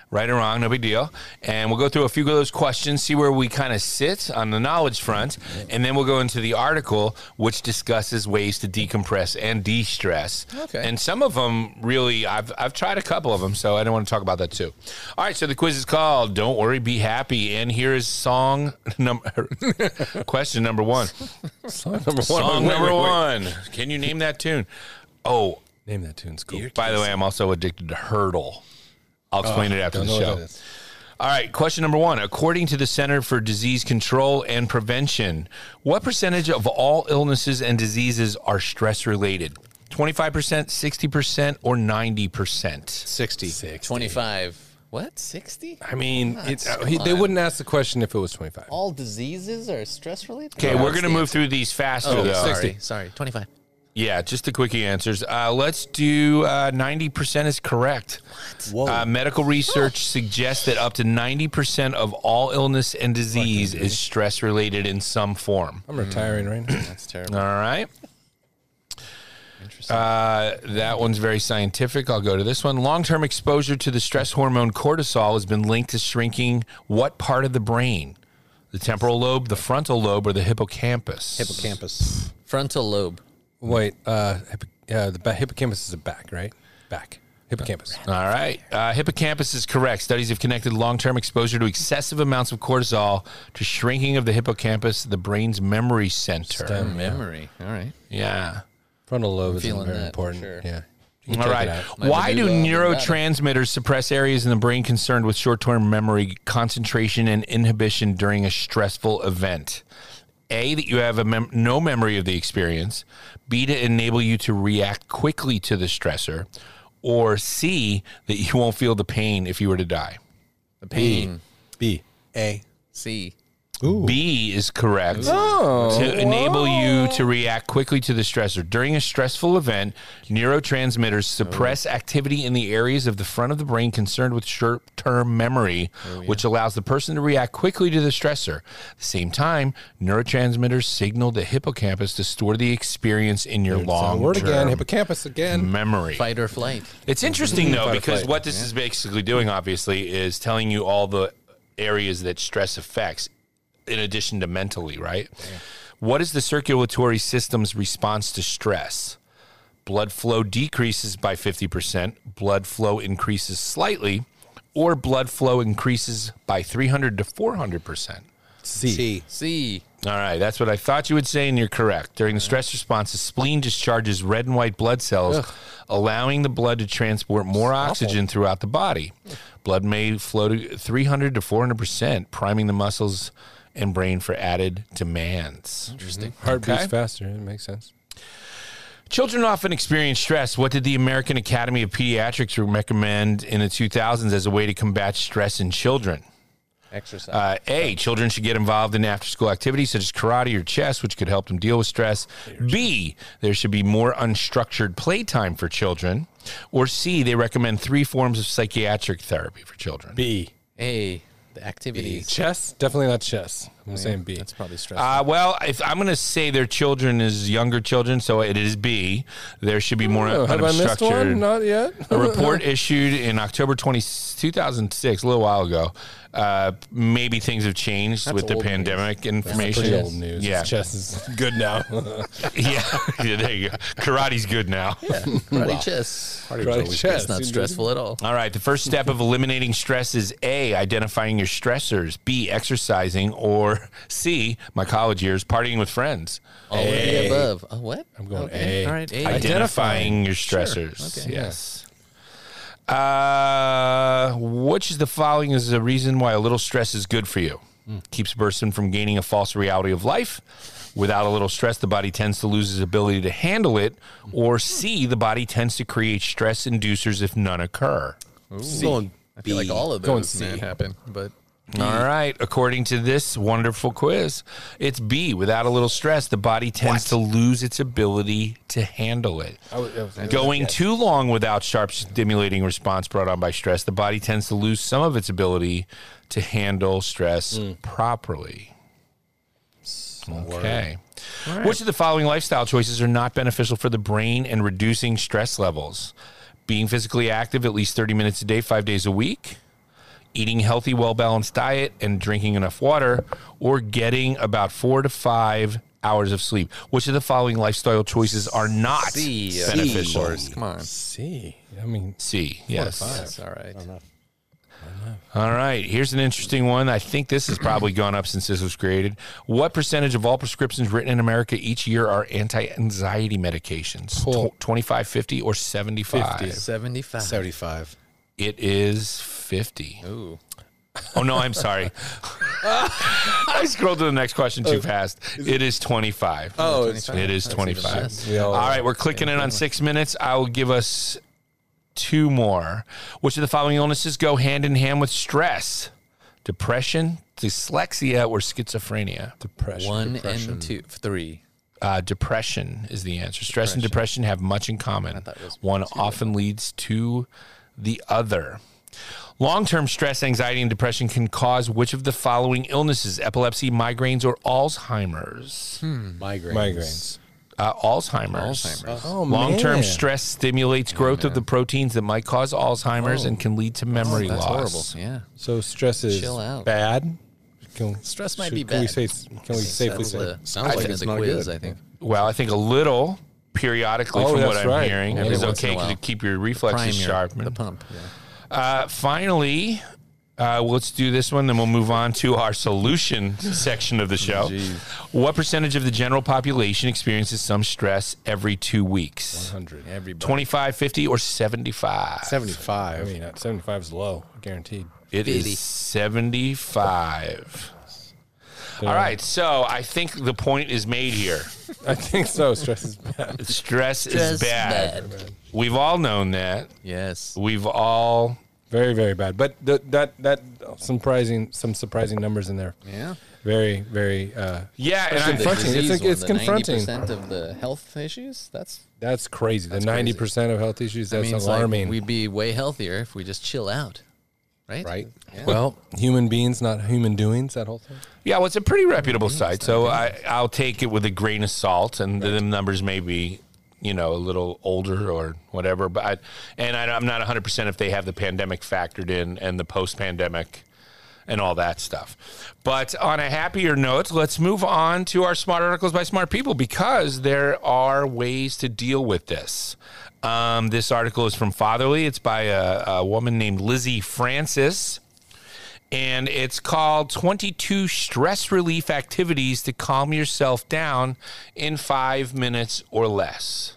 Right or wrong, no big deal. And we'll go through a few of those questions, see where we kind of sit on the knowledge front, and then we'll go into the article, which discusses ways to decompress and de-stress. Okay. And some of them really, I've I've tried a couple of them, so I don't want to talk about that too. All right, so the quiz is called "Don't Worry, Be Happy," and here is song number question number one. Song number one. Song Wait, number wait, wait. one. Can you name that tune? Oh, Name that tune's cool. by the way, I'm also addicted to Hurdle. I'll explain it after Don't the know what show. that is. All right, question number one. According to the Center for Disease Control and Prevention, what percentage of all illnesses and diseases are stress-related? twenty-five percent, sixty percent, or ninety percent? sixty. twenty-five. What? sixty? I mean, What? it's, uh, Come he, they on. wouldn't ask the question if it was twenty-five. All diseases are stress related? Okay, we're going to move through these faster, Oh, though. sorry. Sorry. twenty-five. Yeah, just the quickie answers. Uh, let's do uh, ninety percent is correct. Whoa. Uh, medical research suggests that up to ninety percent of all illness and disease is stress-related in some form. I'm retiring right now. That's terrible. All right. Interesting. Uh, that one's very scientific. I'll go to this one. Long-term exposure to the stress hormone cortisol has been linked to shrinking what part of the brain? The temporal lobe, the frontal lobe, or the hippocampus? Hippocampus. Frontal lobe. Wait, uh, hippo- uh, the ba- hippocampus is a back, right? Back. Hippocampus. All right. Uh, hippocampus is correct. Studies have connected long-term exposure to excessive amounts of cortisol to shrinking of the hippocampus, the brain's memory center. Stem. Memory. All right. Yeah. Frontal lobe is feeling very that, for important. sure. Yeah. You can All take right. it out. Might Why do, do uh, neurotransmitters suppress areas in the brain concerned with short-term memory, concentration, and inhibition during a stressful event? A, that you have a mem- no memory of the experience. B, to enable you to react quickly to the stressor. Or C, that you won't feel the pain if you were to die. The pain. B. A. C. B is correct. Oh. To enable you to react quickly to the stressor. During a stressful event, neurotransmitters suppress activity in the areas of the front of the brain concerned with short-term memory, which allows the person to react quickly to the stressor. At the same time, neurotransmitters signal the hippocampus to store the experience in your So word long-term again. Hippocampus again. memory. Fight or flight. It's interesting, though, Fight or because flight. what this is basically doing, obviously, is telling you all the areas that stress affects in addition to mentally, right? What is the circulatory system's response to stress? Blood flow decreases by fifty percent, blood flow increases slightly, or blood flow increases by three hundred to four hundred percent. C. C. C. All right, that's what I thought you would say, and you're correct. During the stress response, the spleen discharges red and white blood cells, allowing the blood to transport more oxygen throughout the body. Blood may flow to three hundred to four hundred percent, priming the muscles and brain for added demands. Interesting. Heart beats Okay. faster. It makes sense. Children often experience stress. What did the American Academy of Pediatrics recommend in the two thousands as a way to combat stress in children? Exercise. Uh, A, children should get involved in after-school activities such as karate or chess, which could help them deal with stress. B, there should be more unstructured playtime for children. Or C, they recommend three forms of psychiatric therapy for children. B. A. The activities. Chess? Definitely not chess. I'm saying B. That's probably stressful. Uh, well, if I'm going to say their children is younger children, so it is B. There should be more Oh, have I missed one? unstructured. Not yet. A report issued in October twentieth, two thousand six, a little while ago. Uh, maybe things have changed That's with the old news. pandemic information. Pretty old news. Yeah. Chess is good now. yeah. yeah, there you go. Karate's good now. Karate chess. Karate chess. It's not stressful at all. All right. The first step of eliminating stress is A, identifying your stressors, B, exercising, or C, my college years, partying with friends. All of the above. Oh, what? I'm going Okay. A. All right. A. Identifying your stressors. Okay. Yes. Uh, which is the following is a reason why a little stress is good for you? Keeps a person from gaining a false reality of life. Without a little stress, the body tends to lose its ability to handle it. Or C, the body tends to create stress inducers if none occur. Going I feel like all of Going those C. may happen, but All right. According to this wonderful quiz, it's B. Without a little stress, the body tends to lose its ability to handle it. Going too long without sharp stimulating response brought on by stress, the body tends to lose some of its ability to handle stress properly. Okay. Which of the following lifestyle choices are not beneficial for the brain and reducing stress levels? Being physically active at least thirty minutes a day, five days a week. eating healthy, well-balanced diet and drinking enough water, or getting about four to five hours of sleep. Which of the following lifestyle choices are not C, beneficial? of course. Come on. C. I mean, C, yes. That's all right. All right, here's an interesting one. I think this has probably gone up since this was created. What percentage of all prescriptions written in America each year are anti-anxiety medications? Cool. Tw- twenty-five, fifty, or seventy-five? fifty. seventy-five. seventy-five. It is fifty. Ooh. Oh, no, I'm sorry. I scrolled to the next question too fast. It is twenty-five. Oh, it's It is twenty-five. we all, All right, we're clicking in on six minutes. I will give us two more. Which of the following illnesses go hand in hand with stress? Depression, dyslexia, or schizophrenia? depression. One Depression. and two, three. Uh, depression is the answer. Stress and depression have much in common. thought it was One often leads to the other. Long-term stress, anxiety, and depression can cause which of the following illnesses? Epilepsy, migraines, or Alzheimer's? Migraines. Migraines. Uh, Alzheimer's. Alzheimer's. Oh, Long-term man. stress stimulates growth of the proteins that might cause Alzheimer's and can lead to memory That's loss. horrible. Yeah. So stress is Chill out. bad. Can, Stress might should- be Can we bad. say? Can we safely That's say? the, Sounds like I it's the not quiz, good. I think. Well, I think a little periodically Oh, from what that's I'm right. hearing Every is once in a okay while. to keep your Prime reflexes your, sharp. the pump. Yeah. Uh, finally, uh, let's do this one, then we'll move on to our solution section of the show. What percentage of the general population experiences some stress every two weeks? one hundred. Everybody. twenty-five, fifty, or seventy-five? I seventy-five. mean, uh, seventy-five is low, guaranteed. It fifty. is seventy-five. All right, so I think the point is made here. I think so. Stress is bad. Stress, is Stress bad. bad. We've all known that. Yes. We've all Very, very bad. But th- that that surprising some surprising numbers in there. Yeah. Very, very. Uh, yeah, and It's I, confronting. It's like- it's confronting. ninety percent of the health issues. That's that's crazy. That's the ninety percent of health issues. that That's means alarming. like we'd be way healthier if we just chill out, right? Right. Yeah. well, human beings, not human doings. That whole thing. yeah, well, it's a pretty reputable site, so I, I'll take it with a grain of salt, and the numbers may be, you know, a little older or whatever. But I, and I, I'm not one hundred percent if they have the pandemic factored in and the post-pandemic and all that stuff. But on a happier note, let's move on to our smart articles by smart people, because there are ways to deal with this. Um, this article is from Fatherly. It's by a, a woman named Lizzie Francis. And it's called twenty-two Stress Relief Activities to Calm Yourself Down in Five Minutes or Less.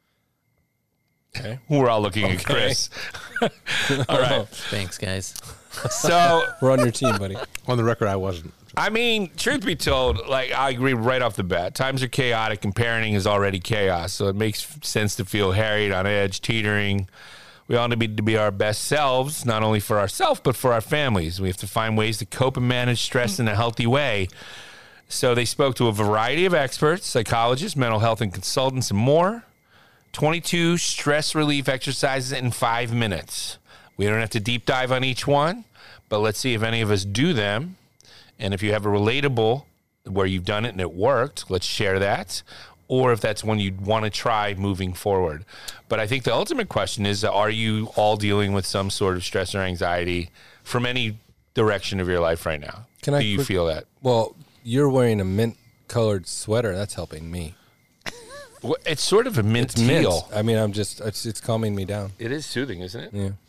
Okay. We're all looking at Chris. All right. Thanks, guys. So, We're on your team, buddy. On the record, I wasn't. I mean, truth be told, like, I agree right off the bat. Times are chaotic and parenting is already chaos. So it makes sense to feel harried, on edge, teetering. We all need to be our best selves, not only for ourselves, but for our families. We have to find ways to cope and manage stress in a healthy way. So they spoke to a variety of experts, psychologists, mental health and consultants, and more. twenty-two stress relief exercises in five minutes. We don't have to deep dive on each one, but let's see if any of us do them. And if you have a relatable where you've done it and it worked, let's share that. Or if that's one you'd want to try moving forward. But I think the ultimate question is, are you all dealing with some sort of stress or anxiety from any direction of your life right now? Can I Do you quick- feel that? Well, you're wearing a mint-colored sweater. That's helping me. Well, it's sort of a mint It's mint. teal. I mean, I'm just. It's, it's calming me down. It is soothing, isn't it? Yeah.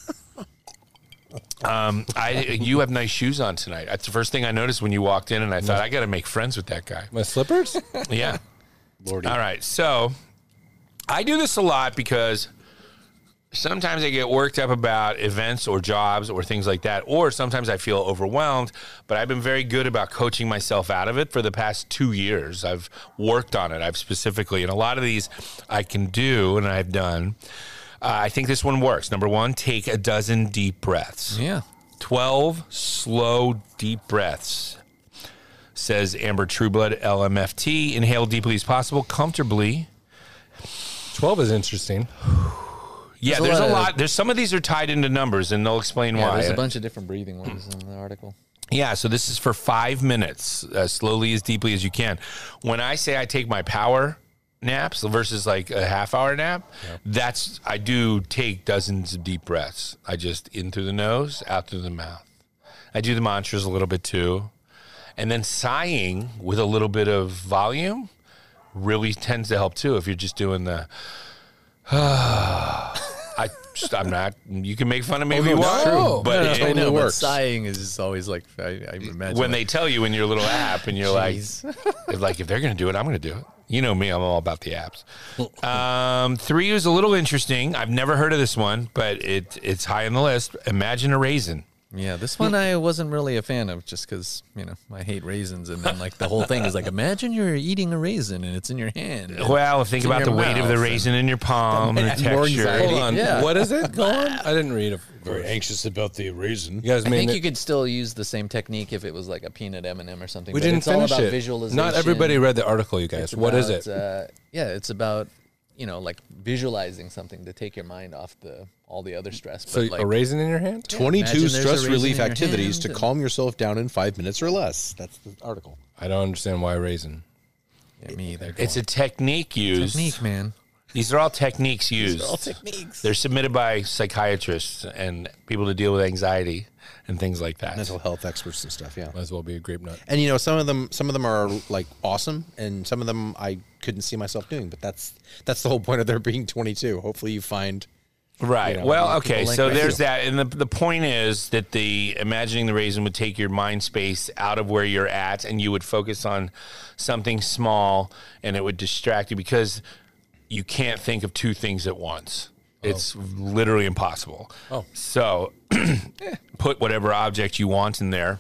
Um, I you have nice shoes on tonight. That's the first thing I noticed when you walked in, and I thought I got to make friends with that guy. My slippers. Yeah. All right. So I do this a lot because sometimes I get worked up about events or jobs or things like that, or sometimes I feel overwhelmed, but I've been very good about coaching myself out of it for the past two years. I've worked on it. I've specifically, and a lot of these I can do and I've done. Uh, I think this one works. Number one, take a dozen deep breaths. Yeah. twelve slow, deep breaths, says Amber Trueblood, L M F T. Inhale deeply as possible, comfortably. Twelve is interesting. Yeah, There's a there's a lot of- lot. There's some of these are tied into numbers, and they'll explain Yeah, why. there's a bunch of different breathing ones in the article. Yeah, so this is for five minutes, as slowly as deeply as you can. When I say I take my power naps versus like a half hour nap, that's, I do take dozens of deep breaths. I just in through the nose, out through the mouth. I do the mantras a little bit too. And then sighing with a little bit of volume really tends to help too. If you're just doing the, I, I'm not, you can make fun of me if you want, no. but No, no, it, I know, but works. sighing is always like, I, I imagine. when they tell you in your little app and you're like, Jeez. it's like, if they're going to do it, I'm going to do it. You know me, I'm all about the apps. Um, three is a little interesting. I've never heard of this one, but it it's high on the list. Imagine a raisin. Yeah, this one I wasn't really a fan of just because, you know, I hate raisins. And then, like, the whole thing is like, imagine you're eating a raisin and it's in your hand. Well, think It's in about the your weight of the mouth raisin in your palm and the Add more texture. anxiety. Hold on. Yeah. What is it? Go on. I didn't read it. Very anxious about the raisin. You guys I made think it. you could still use the same technique if it was like a peanut M and M or something. We but didn't it's all finish about it. visualization. Not everybody read the article, you guys. It's What is about, it? Uh, yeah, it's about, you know, like visualizing something to take your mind off the all the other stress. So But like, a raisin in your hand? twenty-two imagine there's a stress raisin relief in your activities hand to and- calm yourself down in five minutes or less. That's the article. I don't understand why raisin. yeah, me either. It's a technique used. technique, man. These are all techniques used. all techniques. They're submitted by psychiatrists and people to deal with anxiety and things like that. Mental health experts and stuff, yeah. Might as well be a grape nut. And you know, some of them, some of them are like awesome, and some of them I couldn't see myself doing. But that's that's the whole point of there being twenty-two. Hopefully, you find Right. You know, well, people okay. like So that there's too. that, and the the point is that the imagining the raisin would take your mind space out of where you're at, and you would focus on something small, and it would distract you because you can't think of two things at once. It's literally impossible. Oh. So put whatever object you want in there.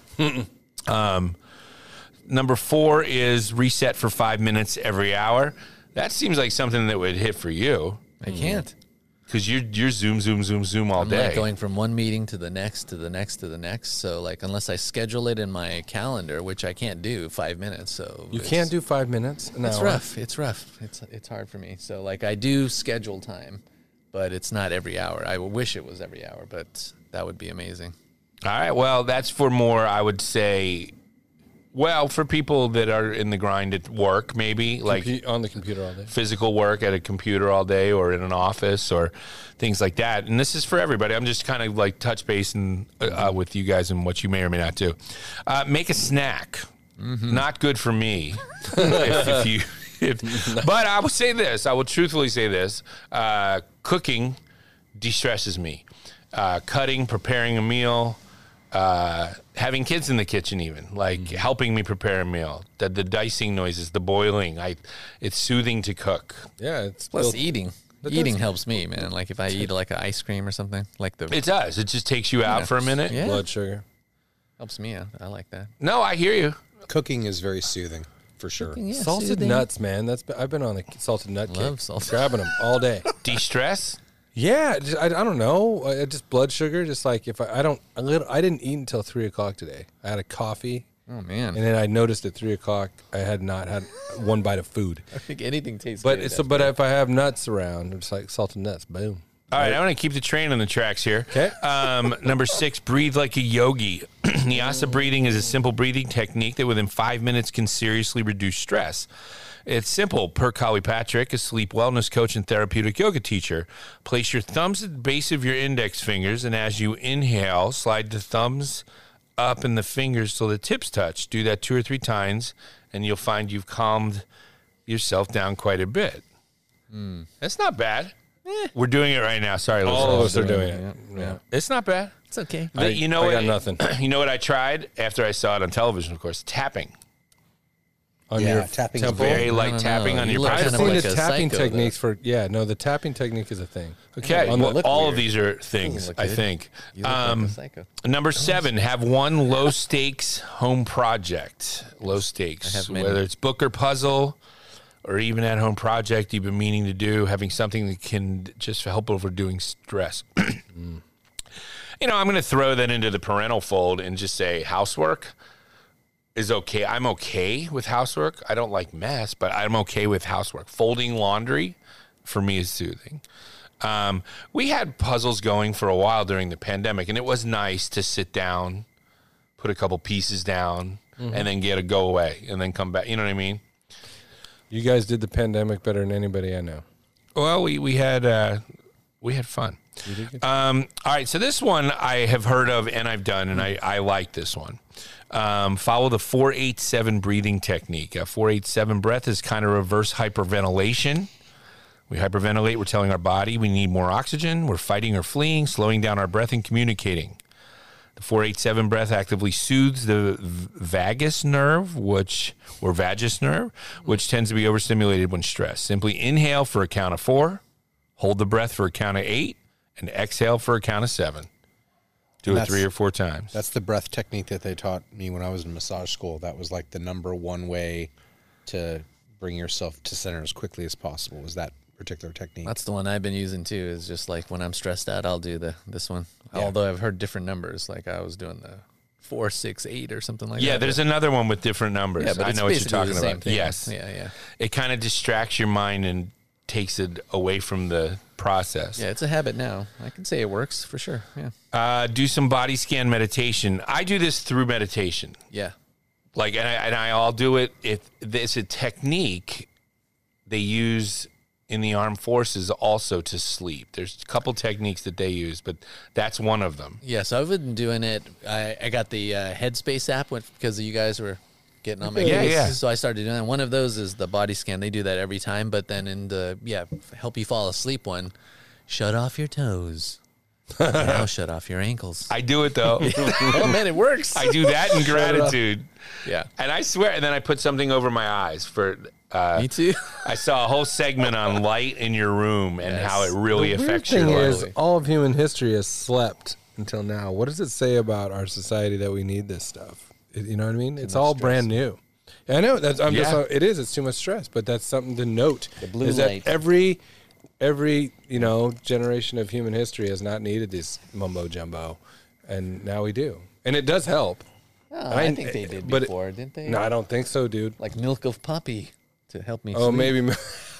um, number four is reset for five minutes every hour. That seems like something that would hit for you. I can't. Because you're you're zoom zoom zoom zoom all I'm day. like going from one meeting to the next to the next to the next. So like unless I schedule it in my calendar, which I can't do, five minutes. So You it's- can't do five minutes? An It's hour? rough. It's rough. It's it's hard for me. So like I do schedule time, but it's not every hour. I wish it was every hour, but that would be amazing. All right. Well, that's for more, I would say, well, for people that are in the grind at work, maybe like Compu- on the computer all day. physical work at a computer all day or in an office or things like that. And this is for everybody. I'm just kind of like touch base and, uh, with you guys and what you may or may not do. Uh, make a snack. Not good for me. if, if you, if, but I will say this. I will truthfully say this. Uh, cooking de-stresses me. Uh, cutting, preparing a meal, uh, having kids in the kitchen, even like helping me prepare a meal, the, the dicing noises, the boiling, I, it's soothing to cook. Yeah, it's Plus built- eating. That Eating does- helps me, man. Like if I eat like an ice cream or something, like the It does. It just takes you out for a minute. Yeah. blood sugar. helps me out. I like that. No, I hear you. cooking is very soothing for sure. Yeah, Salted soothing. nuts, man. That's I've been on a salted nut kick. Love salted- Grabbing them all day. De-stress. Yeah, just, I, I don't know. I, just blood sugar. Just like if I, I don't, a little, I didn't eat until three o'clock today. I had a coffee, Oh man, and then I noticed at three o'clock I had not had one bite of food. I think anything tastes But good. it's, but if I have nuts around, it's like salted nuts. Boom. All right, I want to keep the train on the tracks here. Okay. Um, number six, breathe like a yogi. Nyasa breathing is a simple breathing technique that within five minutes can seriously reduce stress. It's simple. Per Kali Patrick, a sleep wellness coach and therapeutic yoga teacher, place your thumbs at the base of your index fingers, and as you inhale, slide the thumbs up and the fingers till the tips touch. Do that two or three times, and you'll find you've calmed yourself down quite a bit. That's not bad. We're doing it right now. Sorry, All of listeners. us are doing it. Yeah, Yeah. It's not bad. it's okay. The- you know I what? got nothing. You know what I tried after I saw it on television, of course? Tapping. Yeah, On your tapping is temple. Very No, light no, tapping no. on You your look private I've kind of seen place. the like a tapping psycho, techniques for yeah. No, the tapping technique is a thing. Okay, On the well, look all weird. of these are things, look I good. think. You look Um, like a psycho. number seven, have one low stakes home project. Low stakes, I have many. whether it's book or puzzle, or even at home project you've been meaning to do, having something that can just help overdoing stress. You know, I'm going to throw that into the parental fold and just say housework is okay. I'm okay with housework. I don't like mess, but I'm okay with housework. Folding laundry for me is soothing. Um, we had puzzles going for a while during the pandemic, and it was nice to sit down, put a couple pieces down, and then get a go away, and then come back. You know what I mean? You guys did the pandemic better than anybody I know. Well, we we had uh, we had fun. Um, all right, so this one I have heard of and I've done, and I, I like this one. Um, follow the four eight seven breathing technique. A four eight seven breath is kind of reverse hyperventilation. We hyperventilate. We're telling our body we need more oxygen. We're fighting or fleeing, slowing down our breath and communicating. The four eight seven breath actively soothes the vagus nerve, which or vagus nerve, which tends to be overstimulated when stressed. Simply inhale for a count of four, hold the breath for a count of eight, and exhale for a count of seven. Do it three or four times. That's the breath technique that they taught me when I was in massage school. That was like the number one way to bring yourself to center as quickly as possible, was that particular technique. That's the one I've been using too, is just like when I'm stressed out, I'll do the this one. Yeah. Although I've heard different numbers, like I was doing the four, six, eight or something like yeah, that. Yeah, there's another one with different numbers. Yeah, but I it's know what you're basically talking the same about. thing. Yes. Yeah, yeah. It kind of distracts your mind and takes it away from the process. Yeah, it's a habit now. I can say it works for sure. Yeah. Uh, do some body scan meditation. I do this through meditation. Yeah. Like, and I, and I all do it. If it's a technique they use in the armed forces also to sleep. There's a couple techniques that they use, but that's one of them. Yeah, so I've been doing it. I, I got the uh, Headspace app when, because you guys were getting on my yeah, case. yeah. So I started doing that. One of those is the body scan. They do that every time. But then in the, yeah, help you fall asleep one, shut off your toes. Now shut off your ankles. I do it, though. Oh, man, it works. I do that in gratitude. Yeah. And I swear, and then I put something over my eyes for... Uh, Me too. I saw a whole segment on light in your room and Yes. how it really the affects weird your thing life. is, all of human history has slept until now. What does it say about our society that we need this stuff? It- you know what I mean? It's all brand new. I know that's. I'm Yeah. just. It is. It's too much stress, but that's something to note. The blue is light. that every, every you know generation of human history has not needed this mumbo jumbo, and now we do, and it does help. Oh, I, think they did but it- before, didn't they? No, I don't think so, dude. Like milk of puppy to help me Oh, sleep. maybe.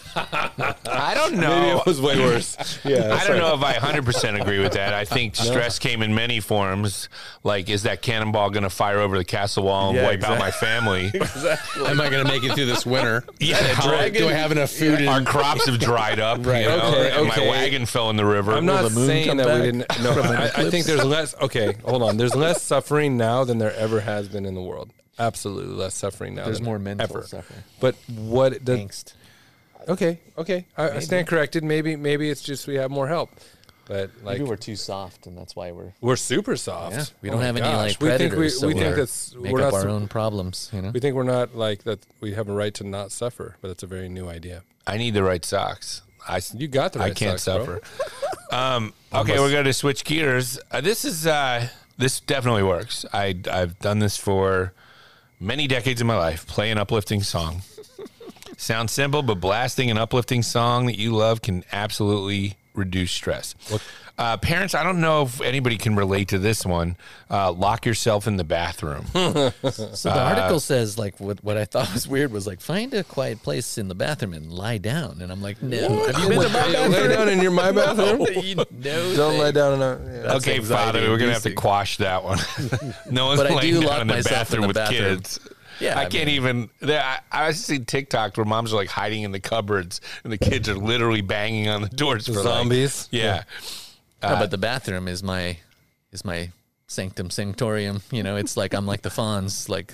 I don't know. Maybe it was way worse. Yeah, I don't know if I one hundred percent agree with that. I think stress came in many forms. Like, is that cannonball going to fire over the castle wall and Yeah, wipe out my family? Am I going to make it through this winter? Yeah, how- Do I have enough food? Our in- crops have dried up. Right, You know, okay, and my okay. wagon fell in the river. I'm not the moon saying come that we back didn't. No, I, I think there's less. Okay, hold on. There's less suffering now than there ever has been in the world. Absolutely less suffering now. There's than more mental ever. suffering. But what the Angst. Okay, okay. I, I stand corrected. Maybe, maybe it's just we have more help. But like Maybe we're too soft, and that's why we're we're super soft. yeah. We Oh don't my have any gosh. like We think predators, we, so we think we're- that's make we're up not. our su- own problems. You know. We think we're not like that. We have a right to not suffer, but it's a very new idea. I need the right socks. I, You got the right I can't socks, bro. suffer. um, okay, we're going to switch gears. Uh, this is uh, this definitely works. I I've done this for many decades of my life. Play an uplifting song. Sounds simple, but blasting an uplifting song that you love can absolutely reduce stress. Uh, parents, I don't know if anybody can relate to this one. Uh, lock yourself in the bathroom. So the article says, like, what, what I thought was weird was, like, find a quiet place in the bathroom and lie down. And I'm like, no. Have you been to my Lay bathroom? down in your my bathroom. You know Don't thing. lay down in our. Yeah. Okay, anxiety Father, we're gonna have to inducing. quash that one. No one's But I laying do down lock in the myself in bathroom the with bathroom. kids. Yeah, I, I can't mean- even. there- I, I see TikToks where moms are like hiding in the cupboards, and the kids are literally banging on the doors for like- Zombies? yeah. No, but the bathroom is my is my sanctum sanctorium. You know, it's like I'm like the Fonz, like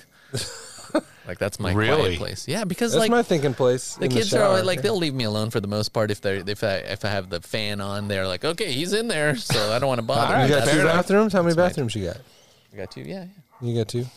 like that's my Really? quiet place. Yeah, because That's like my thinking place. the in kids the are shower. like Yeah. they'll leave me alone for the most part if they if I if I have the fan on. They're like, okay, he's in there, so I don't want to bother. All him. right, You got That's- two fair enough. bathrooms? How many That's my- bathrooms you got? I got two. Yeah, yeah. You got two.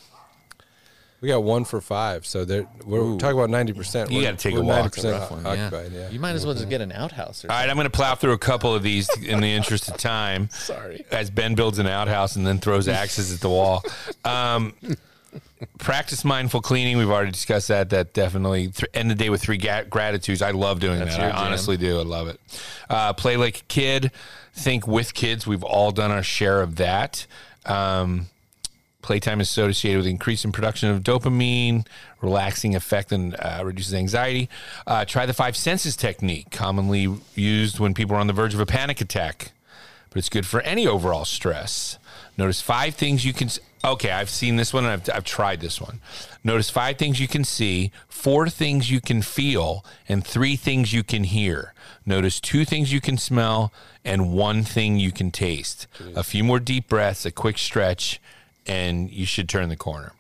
We got one for five, so there we're talking about ninety percent. You We're- gotta take a we're walk. ninety It's a percent rough one. occupied. Yeah. Yeah. You might as well just get an outhouse. Or All right, I'm going to plow through a couple of these in the interest of time. Sorry. As Ben builds an outhouse and then throws axes at the wall. Um, practice mindful cleaning. We've already discussed that. That definitely th- end the day with three ga- gratitudes. I love doing That's that. your I jam. honestly do. I love it. Uh, play like a kid. Think with kids. We've all done our share of that. Um, Playtime is associated with increasing production of dopamine, relaxing effect, and uh, reduces anxiety. Uh, try the five senses technique, commonly used when people are on the verge of a panic attack, but it's good for any overall stress. Notice five things you can. Okay, I've seen this one and I've, I've tried this one. Notice five things you can see, four things you can feel, and three things you can hear. Notice two things you can smell and one thing you can taste. A few more deep breaths, a quick stretch, and you should turn the corner.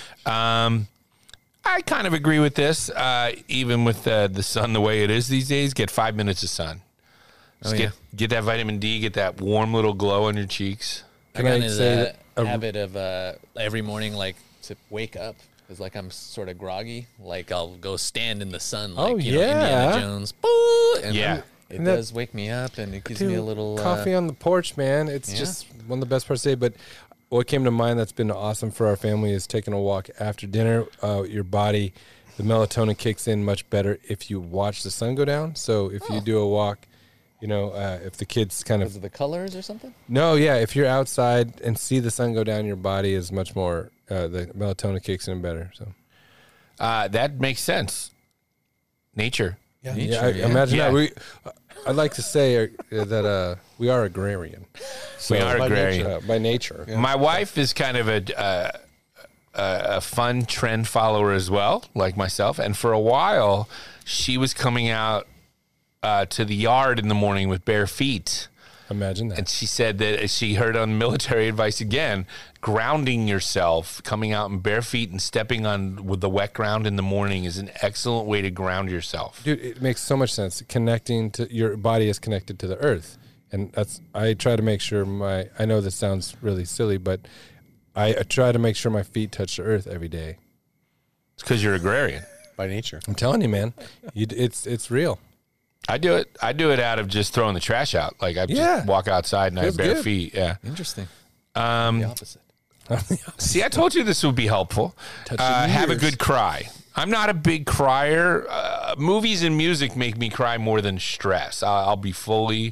Um, I kind of agree with this. Uh, even with uh, the sun the way it is these days, get five minutes of sun. Just Oh, get, yeah. get that vitamin D, get that warm little glow on your cheeks. I Can got I into say the that a- habit of uh, every morning, like to wake up, because like I'm sort of groggy. Like I'll go stand in the sun, like Oh, you know, yeah. Indiana Jones. Boo! And Yeah. it And that- does wake me up, and it gives me a Dude, little coffee uh, on the porch, man. It's yeah. just one of the best parts of the day. But what came to mind that's been awesome for our family is taking a walk after dinner. Uh, your body, the melatonin kicks in much better if you watch the sun go down. So if you do a walk, you know, uh, if the kids kind because of of the colors or something. no, yeah, if you're outside and see the sun go down, your body is much more. Uh, the melatonin kicks in better. So Uh, that makes sense. Nature. yeah, Nature, I, yeah. imagine Yeah. that. We, I'd like to say uh, that uh, we are agrarian. So, We are by agrarian. nature, uh, by nature. My wife is kind of a, uh, a a fun trend follower as well, like myself. And for a while, she was coming out uh, to the yard in the morning with bare feet. Imagine that. And she said that she heard on military advice again, grounding yourself, coming out in bare feet and stepping on with the wet ground in the morning is an excellent way to ground yourself. Dude, it makes so much sense. Connecting to your body is connected to the earth, and that's. I try to make sure my. I know this sounds really silly, but I, I try to make sure my feet touch the earth every day. It's because you're agrarian. By nature. I'm telling you, man, you, it's it's real. I do it. I do it out of just throwing the trash out. Like I Yeah. just walk outside and I have Feels bare good. feet. Yeah. Interesting. Um, The opposite. See, I told you this would be helpful. Touch Uh, your have a ears. good cry. I'm not a big crier. Uh, movies and music make me cry more than stress. I'll, I'll be fully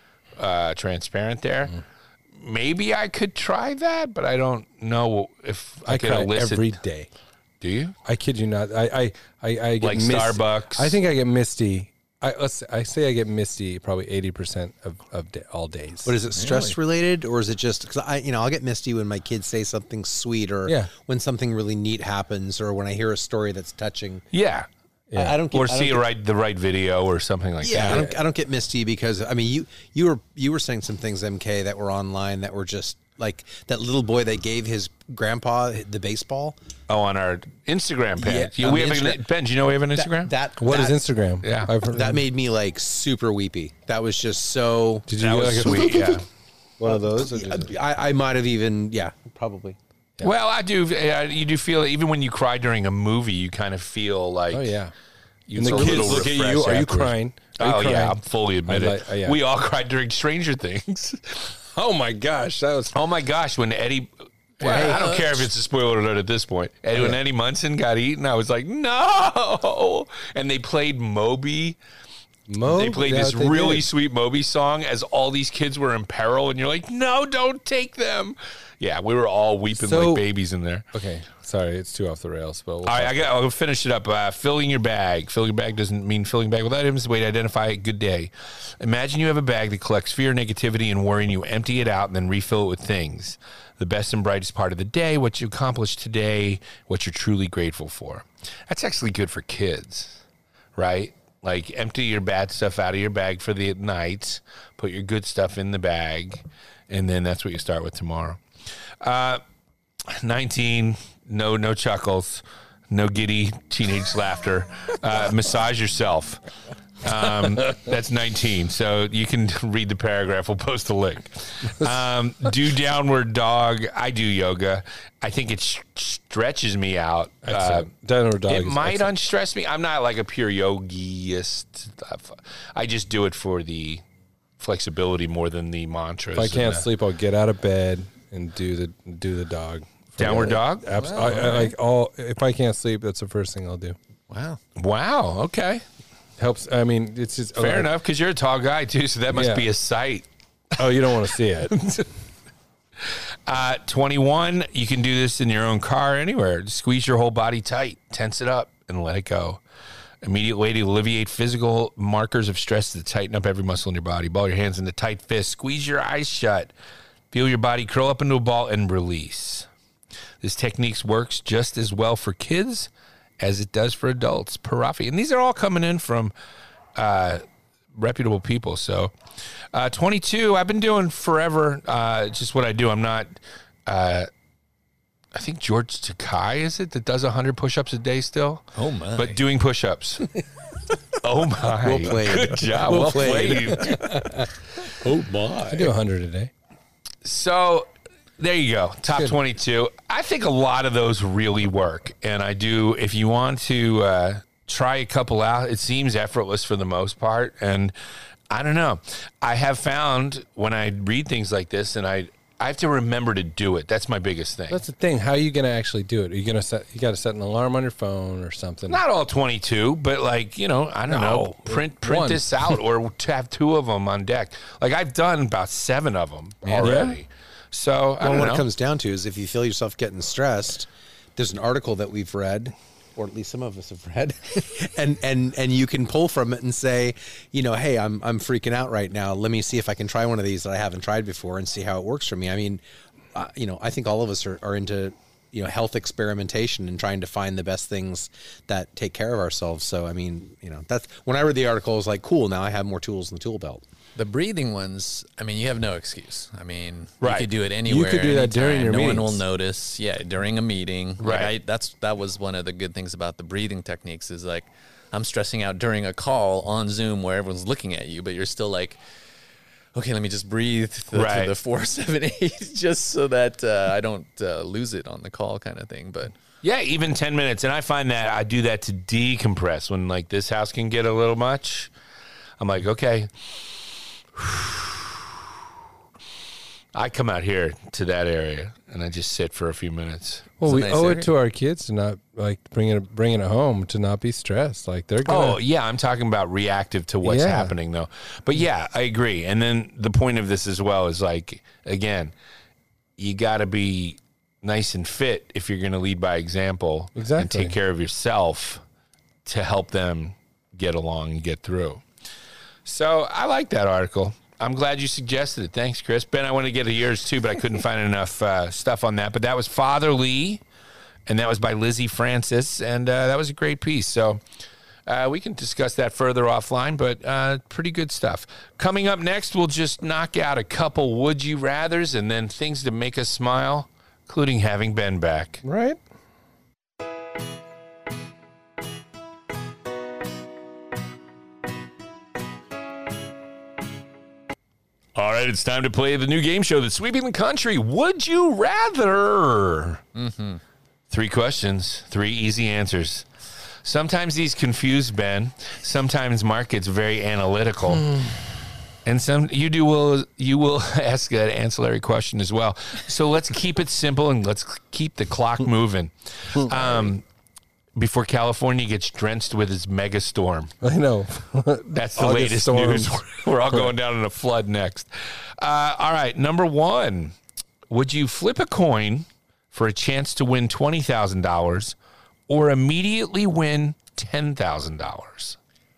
uh, transparent there. Mm. Maybe I could try that, but I don't know if I, I could cry elicit. every day. Do you? I kid you not. I I I, I get Like misty. Starbucks? I think I get misty. I let's I say I get misty probably eighty percent of of day, all days. But is it stress related, or is it just because I, you know, I'll get misty when my kids say something sweet, or Yeah. when something really neat happens, or when I hear a story that's touching. Yeah. I, I don't get, Or I don't see get- a right the right video or something like Yeah, I that. don't, I don't get misty because I mean you you were you were saying some things, M K, that were online that were just like that little boy that gave his grandpa the baseball. Oh, on our Instagram page. Yeah, Yeah, we on have the a, Instagram. Ben, do you know we have an Instagram? That, that What is that, Instagram? Yeah. I've heard That made me like super weepy. That was just so. Did you that get was like a- sweet. Yeah. one of those? Or just- I, I might have even yeah probably. Well, I do. Uh, you do feel even when you cry during a movie, you kind of feel like oh yeah. you And the a kids little look at you. refreshed Are you afterwards. crying? Are you Oh yeah, crying? I'm fully admitted. like- uh, yeah. We all cried during Stranger Things. Oh my gosh, that was. Oh my gosh, when Eddie. Well, I don't care if it's a spoiler alert at this point. And when Eddie Munson got eaten, I was like, no. And they played Moby. Mo, They played yeah, this they really did. sweet Moby song as all these kids were in peril, and you're like, no, don't take them. Yeah, we were all weeping So- like babies in there. Okay, sorry, it's too off the rails, but we'll All right, I got. I'll finish it up. Uh, filling your bag. Filling your bag doesn't mean filling your bag with items. The way to identify it. Good day. Imagine you have a bag that collects fear, negativity, and worry, and you empty it out and then refill it with things. The best and brightest part of the day, what you accomplished today, what you're truly grateful for. That's actually good for kids, right? Like empty your bad stuff out of your bag for the night. Put your good stuff in the bag, and then that's what you start with tomorrow. Uh, nineteen, no no chuckles, no giddy teenage laughter. Uh, massage yourself. Um, that's nineteen. So you can read the paragraph. We'll post a link. Um, do downward dog. I do yoga. I think it sh- stretches me out. Uh, Excellent. Downward dog it is might excellent. unstress me. I'm not like a pure yogiist. I just do it for the flexibility more than the mantras. If I can't and, uh, sleep, I'll get out of bed and do the do the dog. Downward dog? Abs- I, I, like all. If I can't sleep, that's the first thing I'll do. Wow. Wow. Okay. Helps. I mean, it's just Fair like- enough, because you're a tall guy too, so that must Yeah. be a sight. Oh, you don't want to see it. Uh, twenty-one, you can do this in your own car, anywhere. Just squeeze your whole body tight, tense it up, and let it go. Immediate way to alleviate physical markers of stress is to tighten up every muscle in your body. Ball your hands into tight fists. Squeeze your eyes shut. Feel your body curl up into a ball and release. This technique works just as well for kids as it does for adults. Parafi. And these are all coming in from uh, reputable people. So uh, twenty-two, I've been doing forever. Uh, just what I do. I'm not, uh, I think George Takai, is it, that does one hundred push-ups a day still? Oh, my. But doing push-ups. Oh, my. Well played. Good job. Well Well, played. played. Oh my! I do one hundred a day. So there you go. Top Good. twenty-two. I think a lot of those really work. And I do, if you want to uh, try a couple out, it seems effortless for the most part. And I don't know. I have found when I read things like this, and I, I have to remember to do it. That's my biggest thing. That's the thing. How are you going to actually do it? Are you going to set? You got to set an alarm on your phone or something. Not all twenty-two, but like, you know, I don't No. know, print print One. this out or to have two of them on deck. Like I've done about seven of them already. So I Well, don't what know. it comes down to is if you feel yourself getting stressed, there's an article that we've read, or at least some of us have read, and and and you can pull from it and say, you know, hey, I'm I'm freaking out right now. Let me see if I can try one of these that I haven't tried before and see how it works for me. I mean, uh, you know, I think all of us are, are into you know health experimentation and trying to find the best things that take care of ourselves. So I mean, you know, that's when I read the article, I was like, cool. Now I have more tools in the tool belt. The breathing ones, I mean, you have no excuse. I mean, Right. you could do it anywhere. could do that during anytime. your No one will meetings. notice. Yeah, during a meeting. Like, Right. I, that's that was one of the good things about the breathing techniques is like I'm stressing out during a call on Zoom where everyone's looking at you, but you're still like, okay, let me just breathe to, Right. to the four, seven, eight, just so that uh, I don't uh, lose it on the call, kind of thing. But Yeah, even ten minutes. And I find that I do that to decompress when like this house can get a little much. I'm like, okay. I come out here to that area and I just sit for a few minutes. Well, It's a we nice owe area. it to our kids to not like bringing it bringing it home to not be stressed. Like they're gonna. Oh, yeah, I'm talking about reactive to what's Yeah. happening though. But yeah, I agree. And then the point of this as well is like, again, you got to be nice and fit if you're going to lead by example and Exactly. take care of yourself to help them get along and get through. So I like that article. I'm glad you suggested it. Thanks, Chris. Ben, I want to get to yours too, but I couldn't find enough uh, stuff on that. But that was Fatherly, and that was by Lizzie Francis, and uh, that was a great piece. So uh, we can discuss that further offline, but uh, pretty good stuff. Coming up next, we'll just knock out a couple Would You Rathers and then things to make us smile, including having Ben back. Right. All right, it's time to play the new game show that's sweeping the country. Would you rather? Mm-hmm. Three questions, three easy answers. Sometimes these confuse Ben. Sometimes Mark gets very analytical. And some you do will you will ask an ancillary question as well. So let's keep it simple and let's keep the clock moving. Um, before California gets drenched with its mega storm. I know. That's the August latest storms. news. We're all going down in a flood next. Uh, all right, number one. Would you flip a coin for a chance to win twenty thousand dollars or immediately win ten thousand dollars?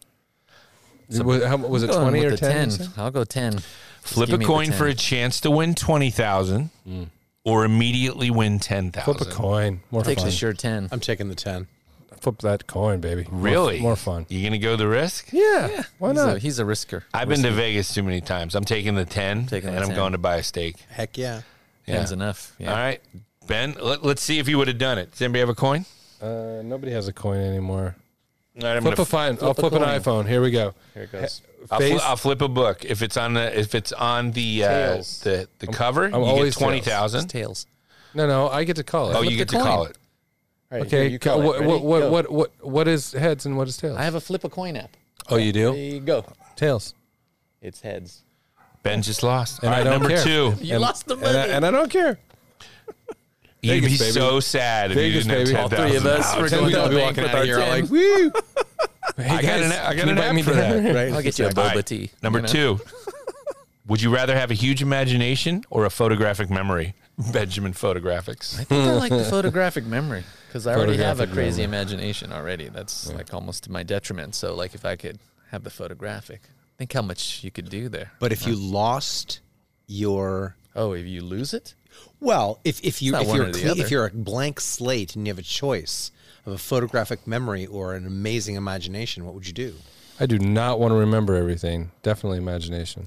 was, how, was it Going twenty with or the ten? ten? I'll go ten. Just Flip give a me the coin ten. for a chance to win twenty thousand dollars or immediately win ten thousand dollars. Flip a coin. More Takes fun. a sure ten. I'm taking the ten. Flip that coin, baby. More- Really? More, fun. You going to go the risk? Yeah. Why He's not? a, he's a risker. I've been to Vegas too many times. I'm taking the ten Taking the and I'm ten. going to buy a steak. Heck yeah. Yeah. Ten's enough. Yeah. All right. Ben, let, let's see if you would have done it. Does anybody have a coin? Uh, nobody has a coin anymore. All right, I'm Flip gonna a fine. I'll flip a flip an coin. iPhone. Here we go. Here it goes. I'll, Face- fl- I'll flip a book if it's on the if it's on the uh, Tails. the the cover. I'm you always get twenty It's thousand. tails. No, no, I get to call it. Oh, Flip you the get to coin. call it. All right, Okay. here, you call it. what, Ready? what, what, Go. what, what, what is heads and what is tails? I have a flip a coin app. oh, you There do? you go. Tails. It's heads. Ben just lost. And All I right, don't number care. two. You And- lost the And I, money. and I don't care. You'd be Vegas, baby. so sad if Vegas, you didn't baby. have All ten three of thousand us, we're dollars. going to I'll the be bank walking with out our of here ten. like, woo. Hey, I got an I got can an you buy app me for that. dinner? Right? I'll get you a All boba right, tea. Number you know? two. Would you rather have a huge imagination or a photographic memory? Benjamin Photographics. I think I like the photographic memory because I already have a Photographic crazy memory. imagination already. That's like almost to my detriment. So like if I could have the photographic, think how much you could do there. But if you lost your Oh, if you lose it, Well, if if you not if one you're or a the cle- other. if you're a blank slate and you have a choice of a photographic memory or an amazing imagination, what would you do? I do not want to remember everything. Definitely imagination.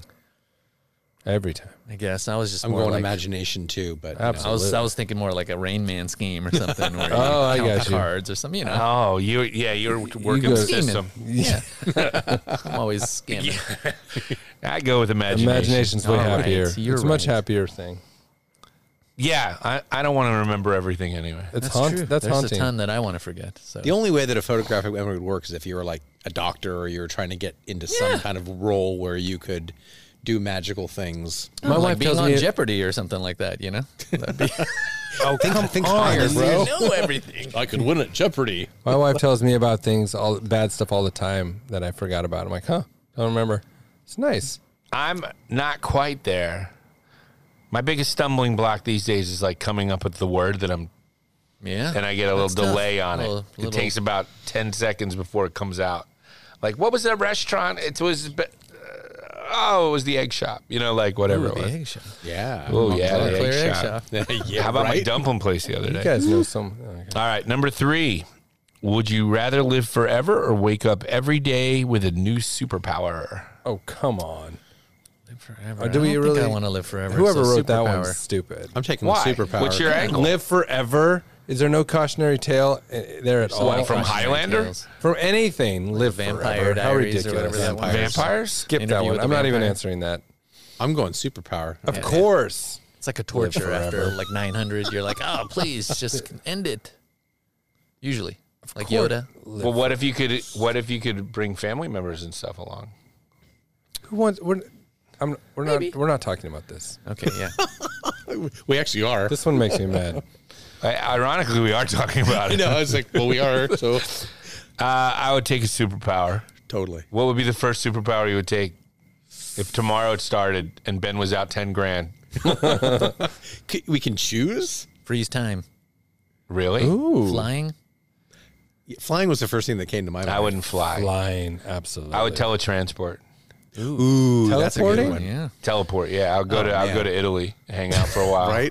Every time. I guess I was just I'm more going like, imagination too, but you know. I was Absolutely. I was thinking more like a Rain Man scheme or something. Where you Oh, I count got you. cards or something. You know, Oh, you yeah, you're working go- the scheming. system. Yeah, I'm always scamming. I go with imagination. Imagination's way All right, happier. you're It's a much right. happier thing. Yeah, I, I don't want to remember everything anyway. It's That's haunt, true. That's There's haunting. a ton that I want to forget. So The only way that a photographic memory would work is if you were like a doctor or you were trying to get into some kind of role where you could do magical things. my My like wife being tells on me- Jeopardy or something like that. You know, That'd be, Oh, think, think higher, bro. know everything. I could win at Jeopardy. My wife tells me about things, all bad stuff all the time that I forgot about. I'm like, huh? Don't remember. It's nice. I'm not quite there. My biggest stumbling block these days is like coming up with the word that I'm, Yeah, and I get a little that's tough. delay on it. Little- It little- takes about ten seconds before it comes out. Like, what was that restaurant? It was, uh, oh, it was the egg shop. You know, like whatever Ooh, it the was. egg shop. Yeah. Oh, yeah, the Montclair egg egg shop. shop. yeah. How about my right? dumpling place the other You day? guys know some. Okay. All right, number three. Would you rather live forever or wake up every day with a new superpower? Oh, come on. Live forever. Or do I we don't really? think I want to live forever. Whoever so wrote that superpower. one's stupid. I'm taking Why? the superpower. What's your angle? Live forever? Is there no cautionary tale uh, there at all? What, from Cautionary Highlander? tales. From anything, live Vampire forever. How Diaries or ridiculous. whatever that one is. Vampires? Skip that Interview one. with I'm the not even Vampire. answering that. I'm going superpower. Of course. It's like a torture forever. after like nine hundred. You're like, oh, please, just end it. Usually, like course. Yoda. Well, what if you could? What if you could bring family members and stuff along? Who wants? We're, I'm, we're Maybe. not. We're not talking about this. Okay, yeah. We actually are. This one makes me mad. I, ironically, we are talking about I it. know. I was like, well, we are. So Uh, I would take a superpower. totally. What would be the first superpower you would take if tomorrow it started and Ben was out ten grand? C- We can choose. Freeze time. Really? Ooh, Flying. Yeah, Flying was the first thing that came to my mind. I wouldn't fly. flying. Absolutely. I would teletransport. Ooh, that's a good Teleporting? one. Yeah. Teleport. Yeah, I'll go Oh, to I'll man. go to Italy, hang out for a while. Right?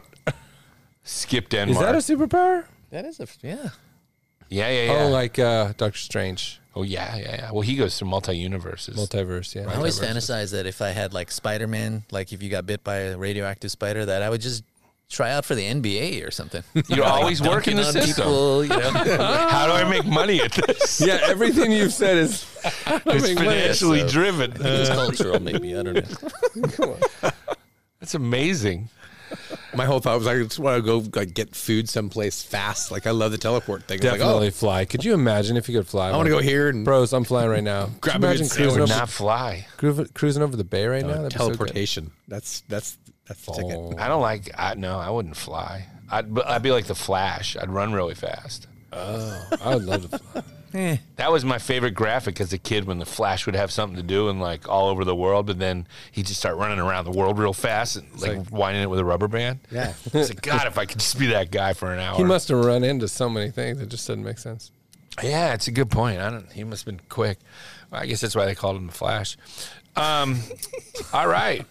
Skip Is Denmark. that a superpower? That is a yeah. yeah, yeah, yeah. Oh, like uh, Doctor Strange, oh, yeah, yeah, yeah. Well, he goes through multi universes. multiverse. Yeah. I always multiverses. fantasize that if I had like Spider Man, like if you got bit by a radioactive spider, that I would just try out for the N B A or something. You're always working the Dunking on system. people, you know. How do I make money at this? Yeah, everything you've said is It's financially so- driven. It's cultural, maybe. I don't know. That's amazing. My whole thought was I just want to go like get food someplace fast. Like I love the teleport thing. I was definitely like, fly. Could you imagine if you could fly? oh, I want to go here and Bros, I'm flying right now. Could Grab you a good imagine sandwich. cruising Would over, not fly. cru- cruising over the bay right now? That'd be so good. teleportation. That's that's that's the ticket. Oh. I don't like. I no, I wouldn't fly. I'd but I'd be like the Flash. I'd run really fast. I would love to fly. Eh. That was my favorite graphic as a kid when the Flash would have something to do and like all over the world, but then he'd just start running around the world real fast and like, like- winding it with a rubber band. Yeah. It's like, God, if I could just be that guy for an hour. He must have run into so many things. It just doesn't make sense. Yeah, it's a good point. I don't. He must have been quick. Well, I guess that's why they called him the Flash. Um, all right.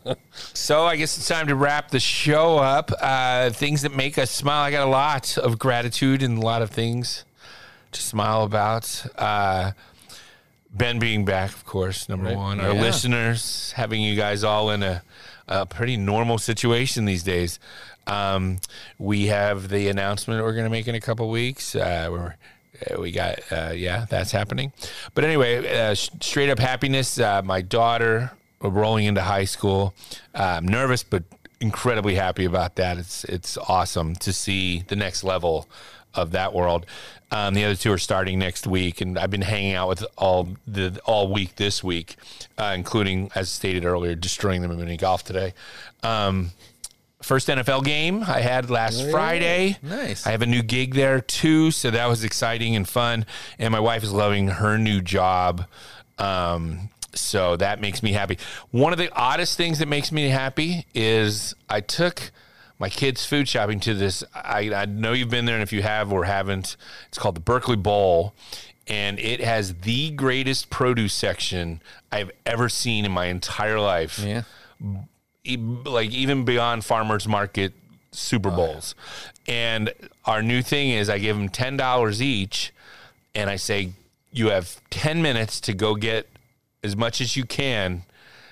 So I guess it's time to wrap the show up. Uh, things that make us smile. I got a lot of gratitude and a lot of things to smile about. Uh, Ben being back, of course, number Right. one. Our Yeah. listeners, having you guys all in a, a pretty normal situation these days. Um, we have the announcement we're going to make in a couple weeks. Uh, we're uh, we got uh, yeah, that's happening. But anyway, uh, sh- straight up happiness. Uh, my daughter rolling into high school. Uh, I'm nervous, but incredibly happy about that. It's it's awesome to see the next level of that world. Um, the other two are starting next week, and I've been hanging out with all the all week this week, uh, including, as stated earlier, destroying them in mini golf today. Um, first N F L game I had last Friday. Nice. I have a new gig there too, so that was exciting and fun. And my wife is loving her new job. Um, so that makes me happy. One of the oddest things that makes me happy is I took my kids food shopping to this. I, I know you've been there, and if you have or haven't, it's called the Berkeley Bowl. And it has the greatest produce section I've ever seen in my entire life. Yeah. E- like even beyond farmers market Super Bowls. And our new thing is I give them ten dollars each, and I say, you have ten minutes to go get as much as you can,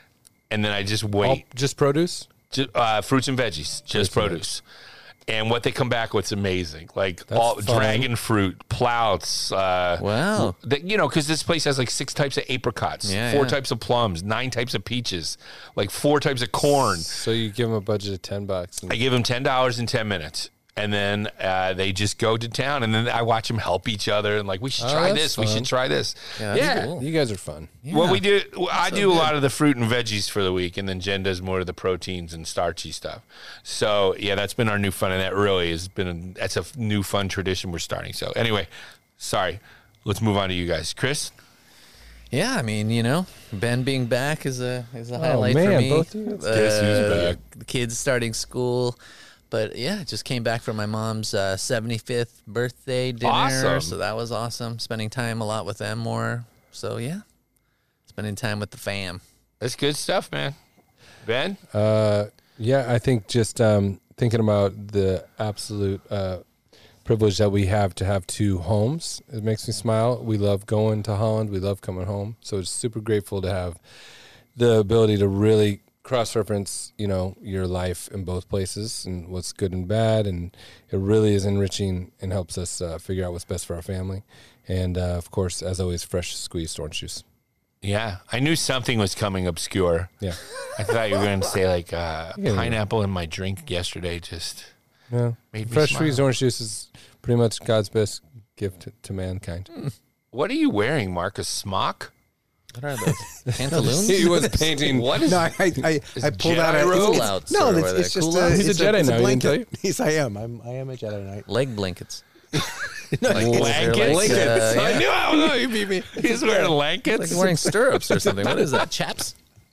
and then I just wait. All, just produce? Just, uh, fruits and veggies, just Fruits and produce. And what they come back with is amazing. Like That's all fun. dragon fruit, plouts. Uh, Wow. the- you know, because this place has like six types of apricots, Yeah, four yeah. types of plums, nine types of peaches, like four types of corn. So you give them a budget of ten bucks. And I give them ten dollars in ten minutes. And then uh, they just go to town, and then I watch them help each other, and like, we should Oh, try that's this, we fun. should try this. Yeah, that'd be yeah. cool. you guys are fun. Well, we do. I so do a good. lot of the fruit and veggies for the week, and then Jen does more of the proteins and starchy stuff. So yeah, that's been our new fun, and that really has been. A, that's a f- new fun tradition we're starting. So anyway, sorry. Let's move on to you guys, Chris. Yeah, I mean, you know, Ben being back is a is a Oh, highlight for man, me. both of you? That's Uh, Guess who's back? The kids starting school, but yeah, just came back from my mom's uh, seventy-fifth birthday dinner, Awesome. so that was awesome. Spending time a lot with them more. So yeah, spending time with the fam. That's good stuff, man. Ben, Uh, yeah, I think just um, thinking about the absolute uh, privilege that we have to have two homes, it makes me smile. We love going to Holland. We love coming home. So it's super grateful to have the ability to really cross-reference, you know, your life in both places and what's good and bad. And it really is enriching and helps us uh, figure out what's best for our family. And, uh, of course, as always, fresh squeezed orange juice. yeah, I knew something was coming obscure. Yeah. I thought you were going to say like uh, Yeah. pineapple in my drink yesterday. Just Yeah. made me Fresh smile. squeezed orange juice is pretty much God's best gift to, to mankind. What are you wearing, Mark? A smock? What are those? Pantaloons? He was painting. What is? No, I I, I, I pulled out a Jedi it's- robe? it's- Outs No, or it's, what are it's they, just cool a, outs? it's He's a Jedi it's now, he didn't tell blanket. Yes, I am. I'm I am a Jedi Knight. Leg blankets. Blankets? Like, uh, I yeah. knew I was. You beat me. He's wearing blankets. Like wearing stirrups or something. What is that? Chaps?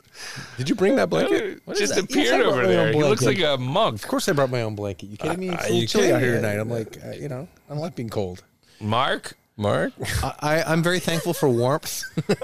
Did you bring that blanket? What Just is that? appeared Yes, I brought over my there. own He looks like blanket. a monk. Of course, I brought my own blanket. You kidding me? It's a Uh, little you chilly can, out here yeah. tonight. I'm like, uh, you know, I don't like being cold. Mark. Mark? I, I, I'm very thankful for warmth.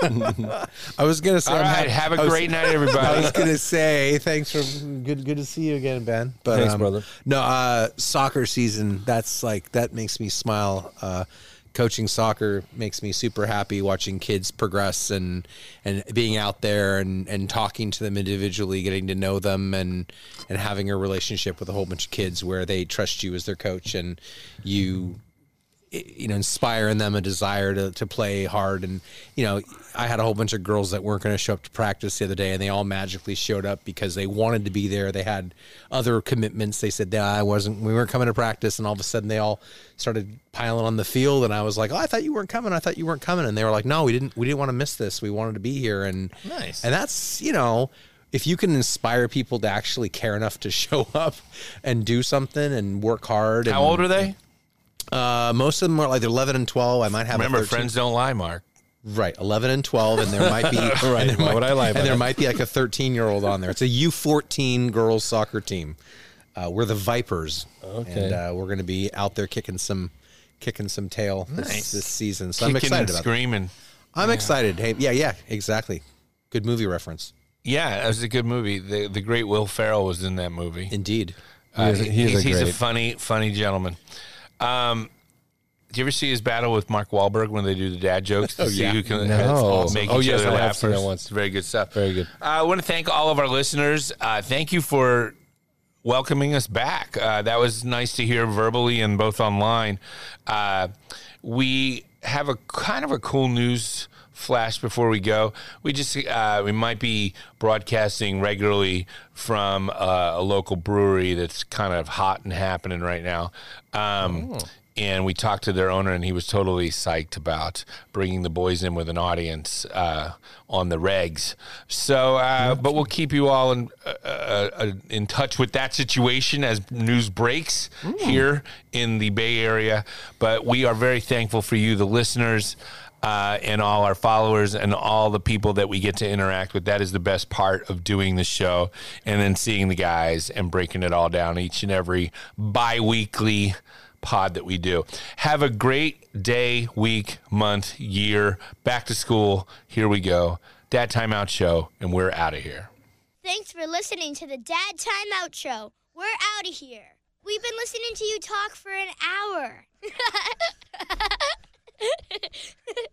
I was gonna say, All I'm right. hap- Have a I was- great night, I everybody. was gonna say thanks for good good to see you again, Ben. But Thanks, um, brother. No, uh, soccer season. That's like that makes me smile. Uh, coaching soccer makes me super happy. Watching kids progress and and being out there and, and talking to them individually, getting to know them, and and having a relationship with a whole bunch of kids where they trust you as their coach and you. You know, inspire in them a desire to, to play hard. And, you know, I had a whole bunch of girls that weren't going to show up to practice the other day, and they all magically showed up because they wanted to be there. They had other commitments. They said, nah, I wasn't, we weren't coming to practice. And all of a sudden they all started piling on the field. And I was like, oh, I thought you weren't coming. I thought you weren't coming. And they were like, no, we didn't, we didn't want to miss this. We wanted to be here. And, Nice. and that's, you know, if you can inspire people to actually care enough to show up and do something and work hard. How and, old are they? Uh, most of them are like they're eleven and twelve. I might have Remember, a thirteen. friends don't lie, Mark. Right, eleven and twelve, and there might be Right, and there why might, would I lie and about there that? might be like a thirteen year old on there. It's a U fourteen girls soccer team. Uh, we're the Vipers, Okay. and uh, we're going to be out there kicking some kicking some tail this, Nice. this season. So I'm Kicking excited and about it. screaming. I'm excited. Hey, yeah, yeah, exactly. Good movie reference, Yeah, it was a good movie. The the great Will Ferrell was in that movie. indeed. Uh, He is a- he is he's, a he's a great- funny, funny gentleman. Um, do you ever see his battle with Mark Wahlberg when they do the dad jokes to Oh, see yeah. who can No. make Oh, each yes, other I have laugh seen that first? once. It's very good stuff. Very good. Uh, I want to thank all of our listeners. Uh, thank you for welcoming us back. Uh, that was nice to hear verbally and both online. Uh, we have a kind of a cool news flash before we go. We just uh, we might be broadcasting regularly from uh, a local brewery that's kind of hot and happening right now. Um, And we talked to their owner, and he was totally psyched about bringing the boys in with an audience uh, on the regs. So, uh, but we'll keep you all in uh, uh, in touch with that situation as news breaks here in the Bay Area. But we are very thankful for you, the listeners, uh, and all our followers, and all the people that we get to interact with. That is the best part of doing the show, and then seeing the guys and breaking it all down each and every bi-weekly pod that we do. Have a great day, week, month, year. Back to school. Here we go. Dad Timeout Show, and we're out of here. Thanks for listening to the Dad Time Out Show. We're out of here. We've been listening to you talk for an hour.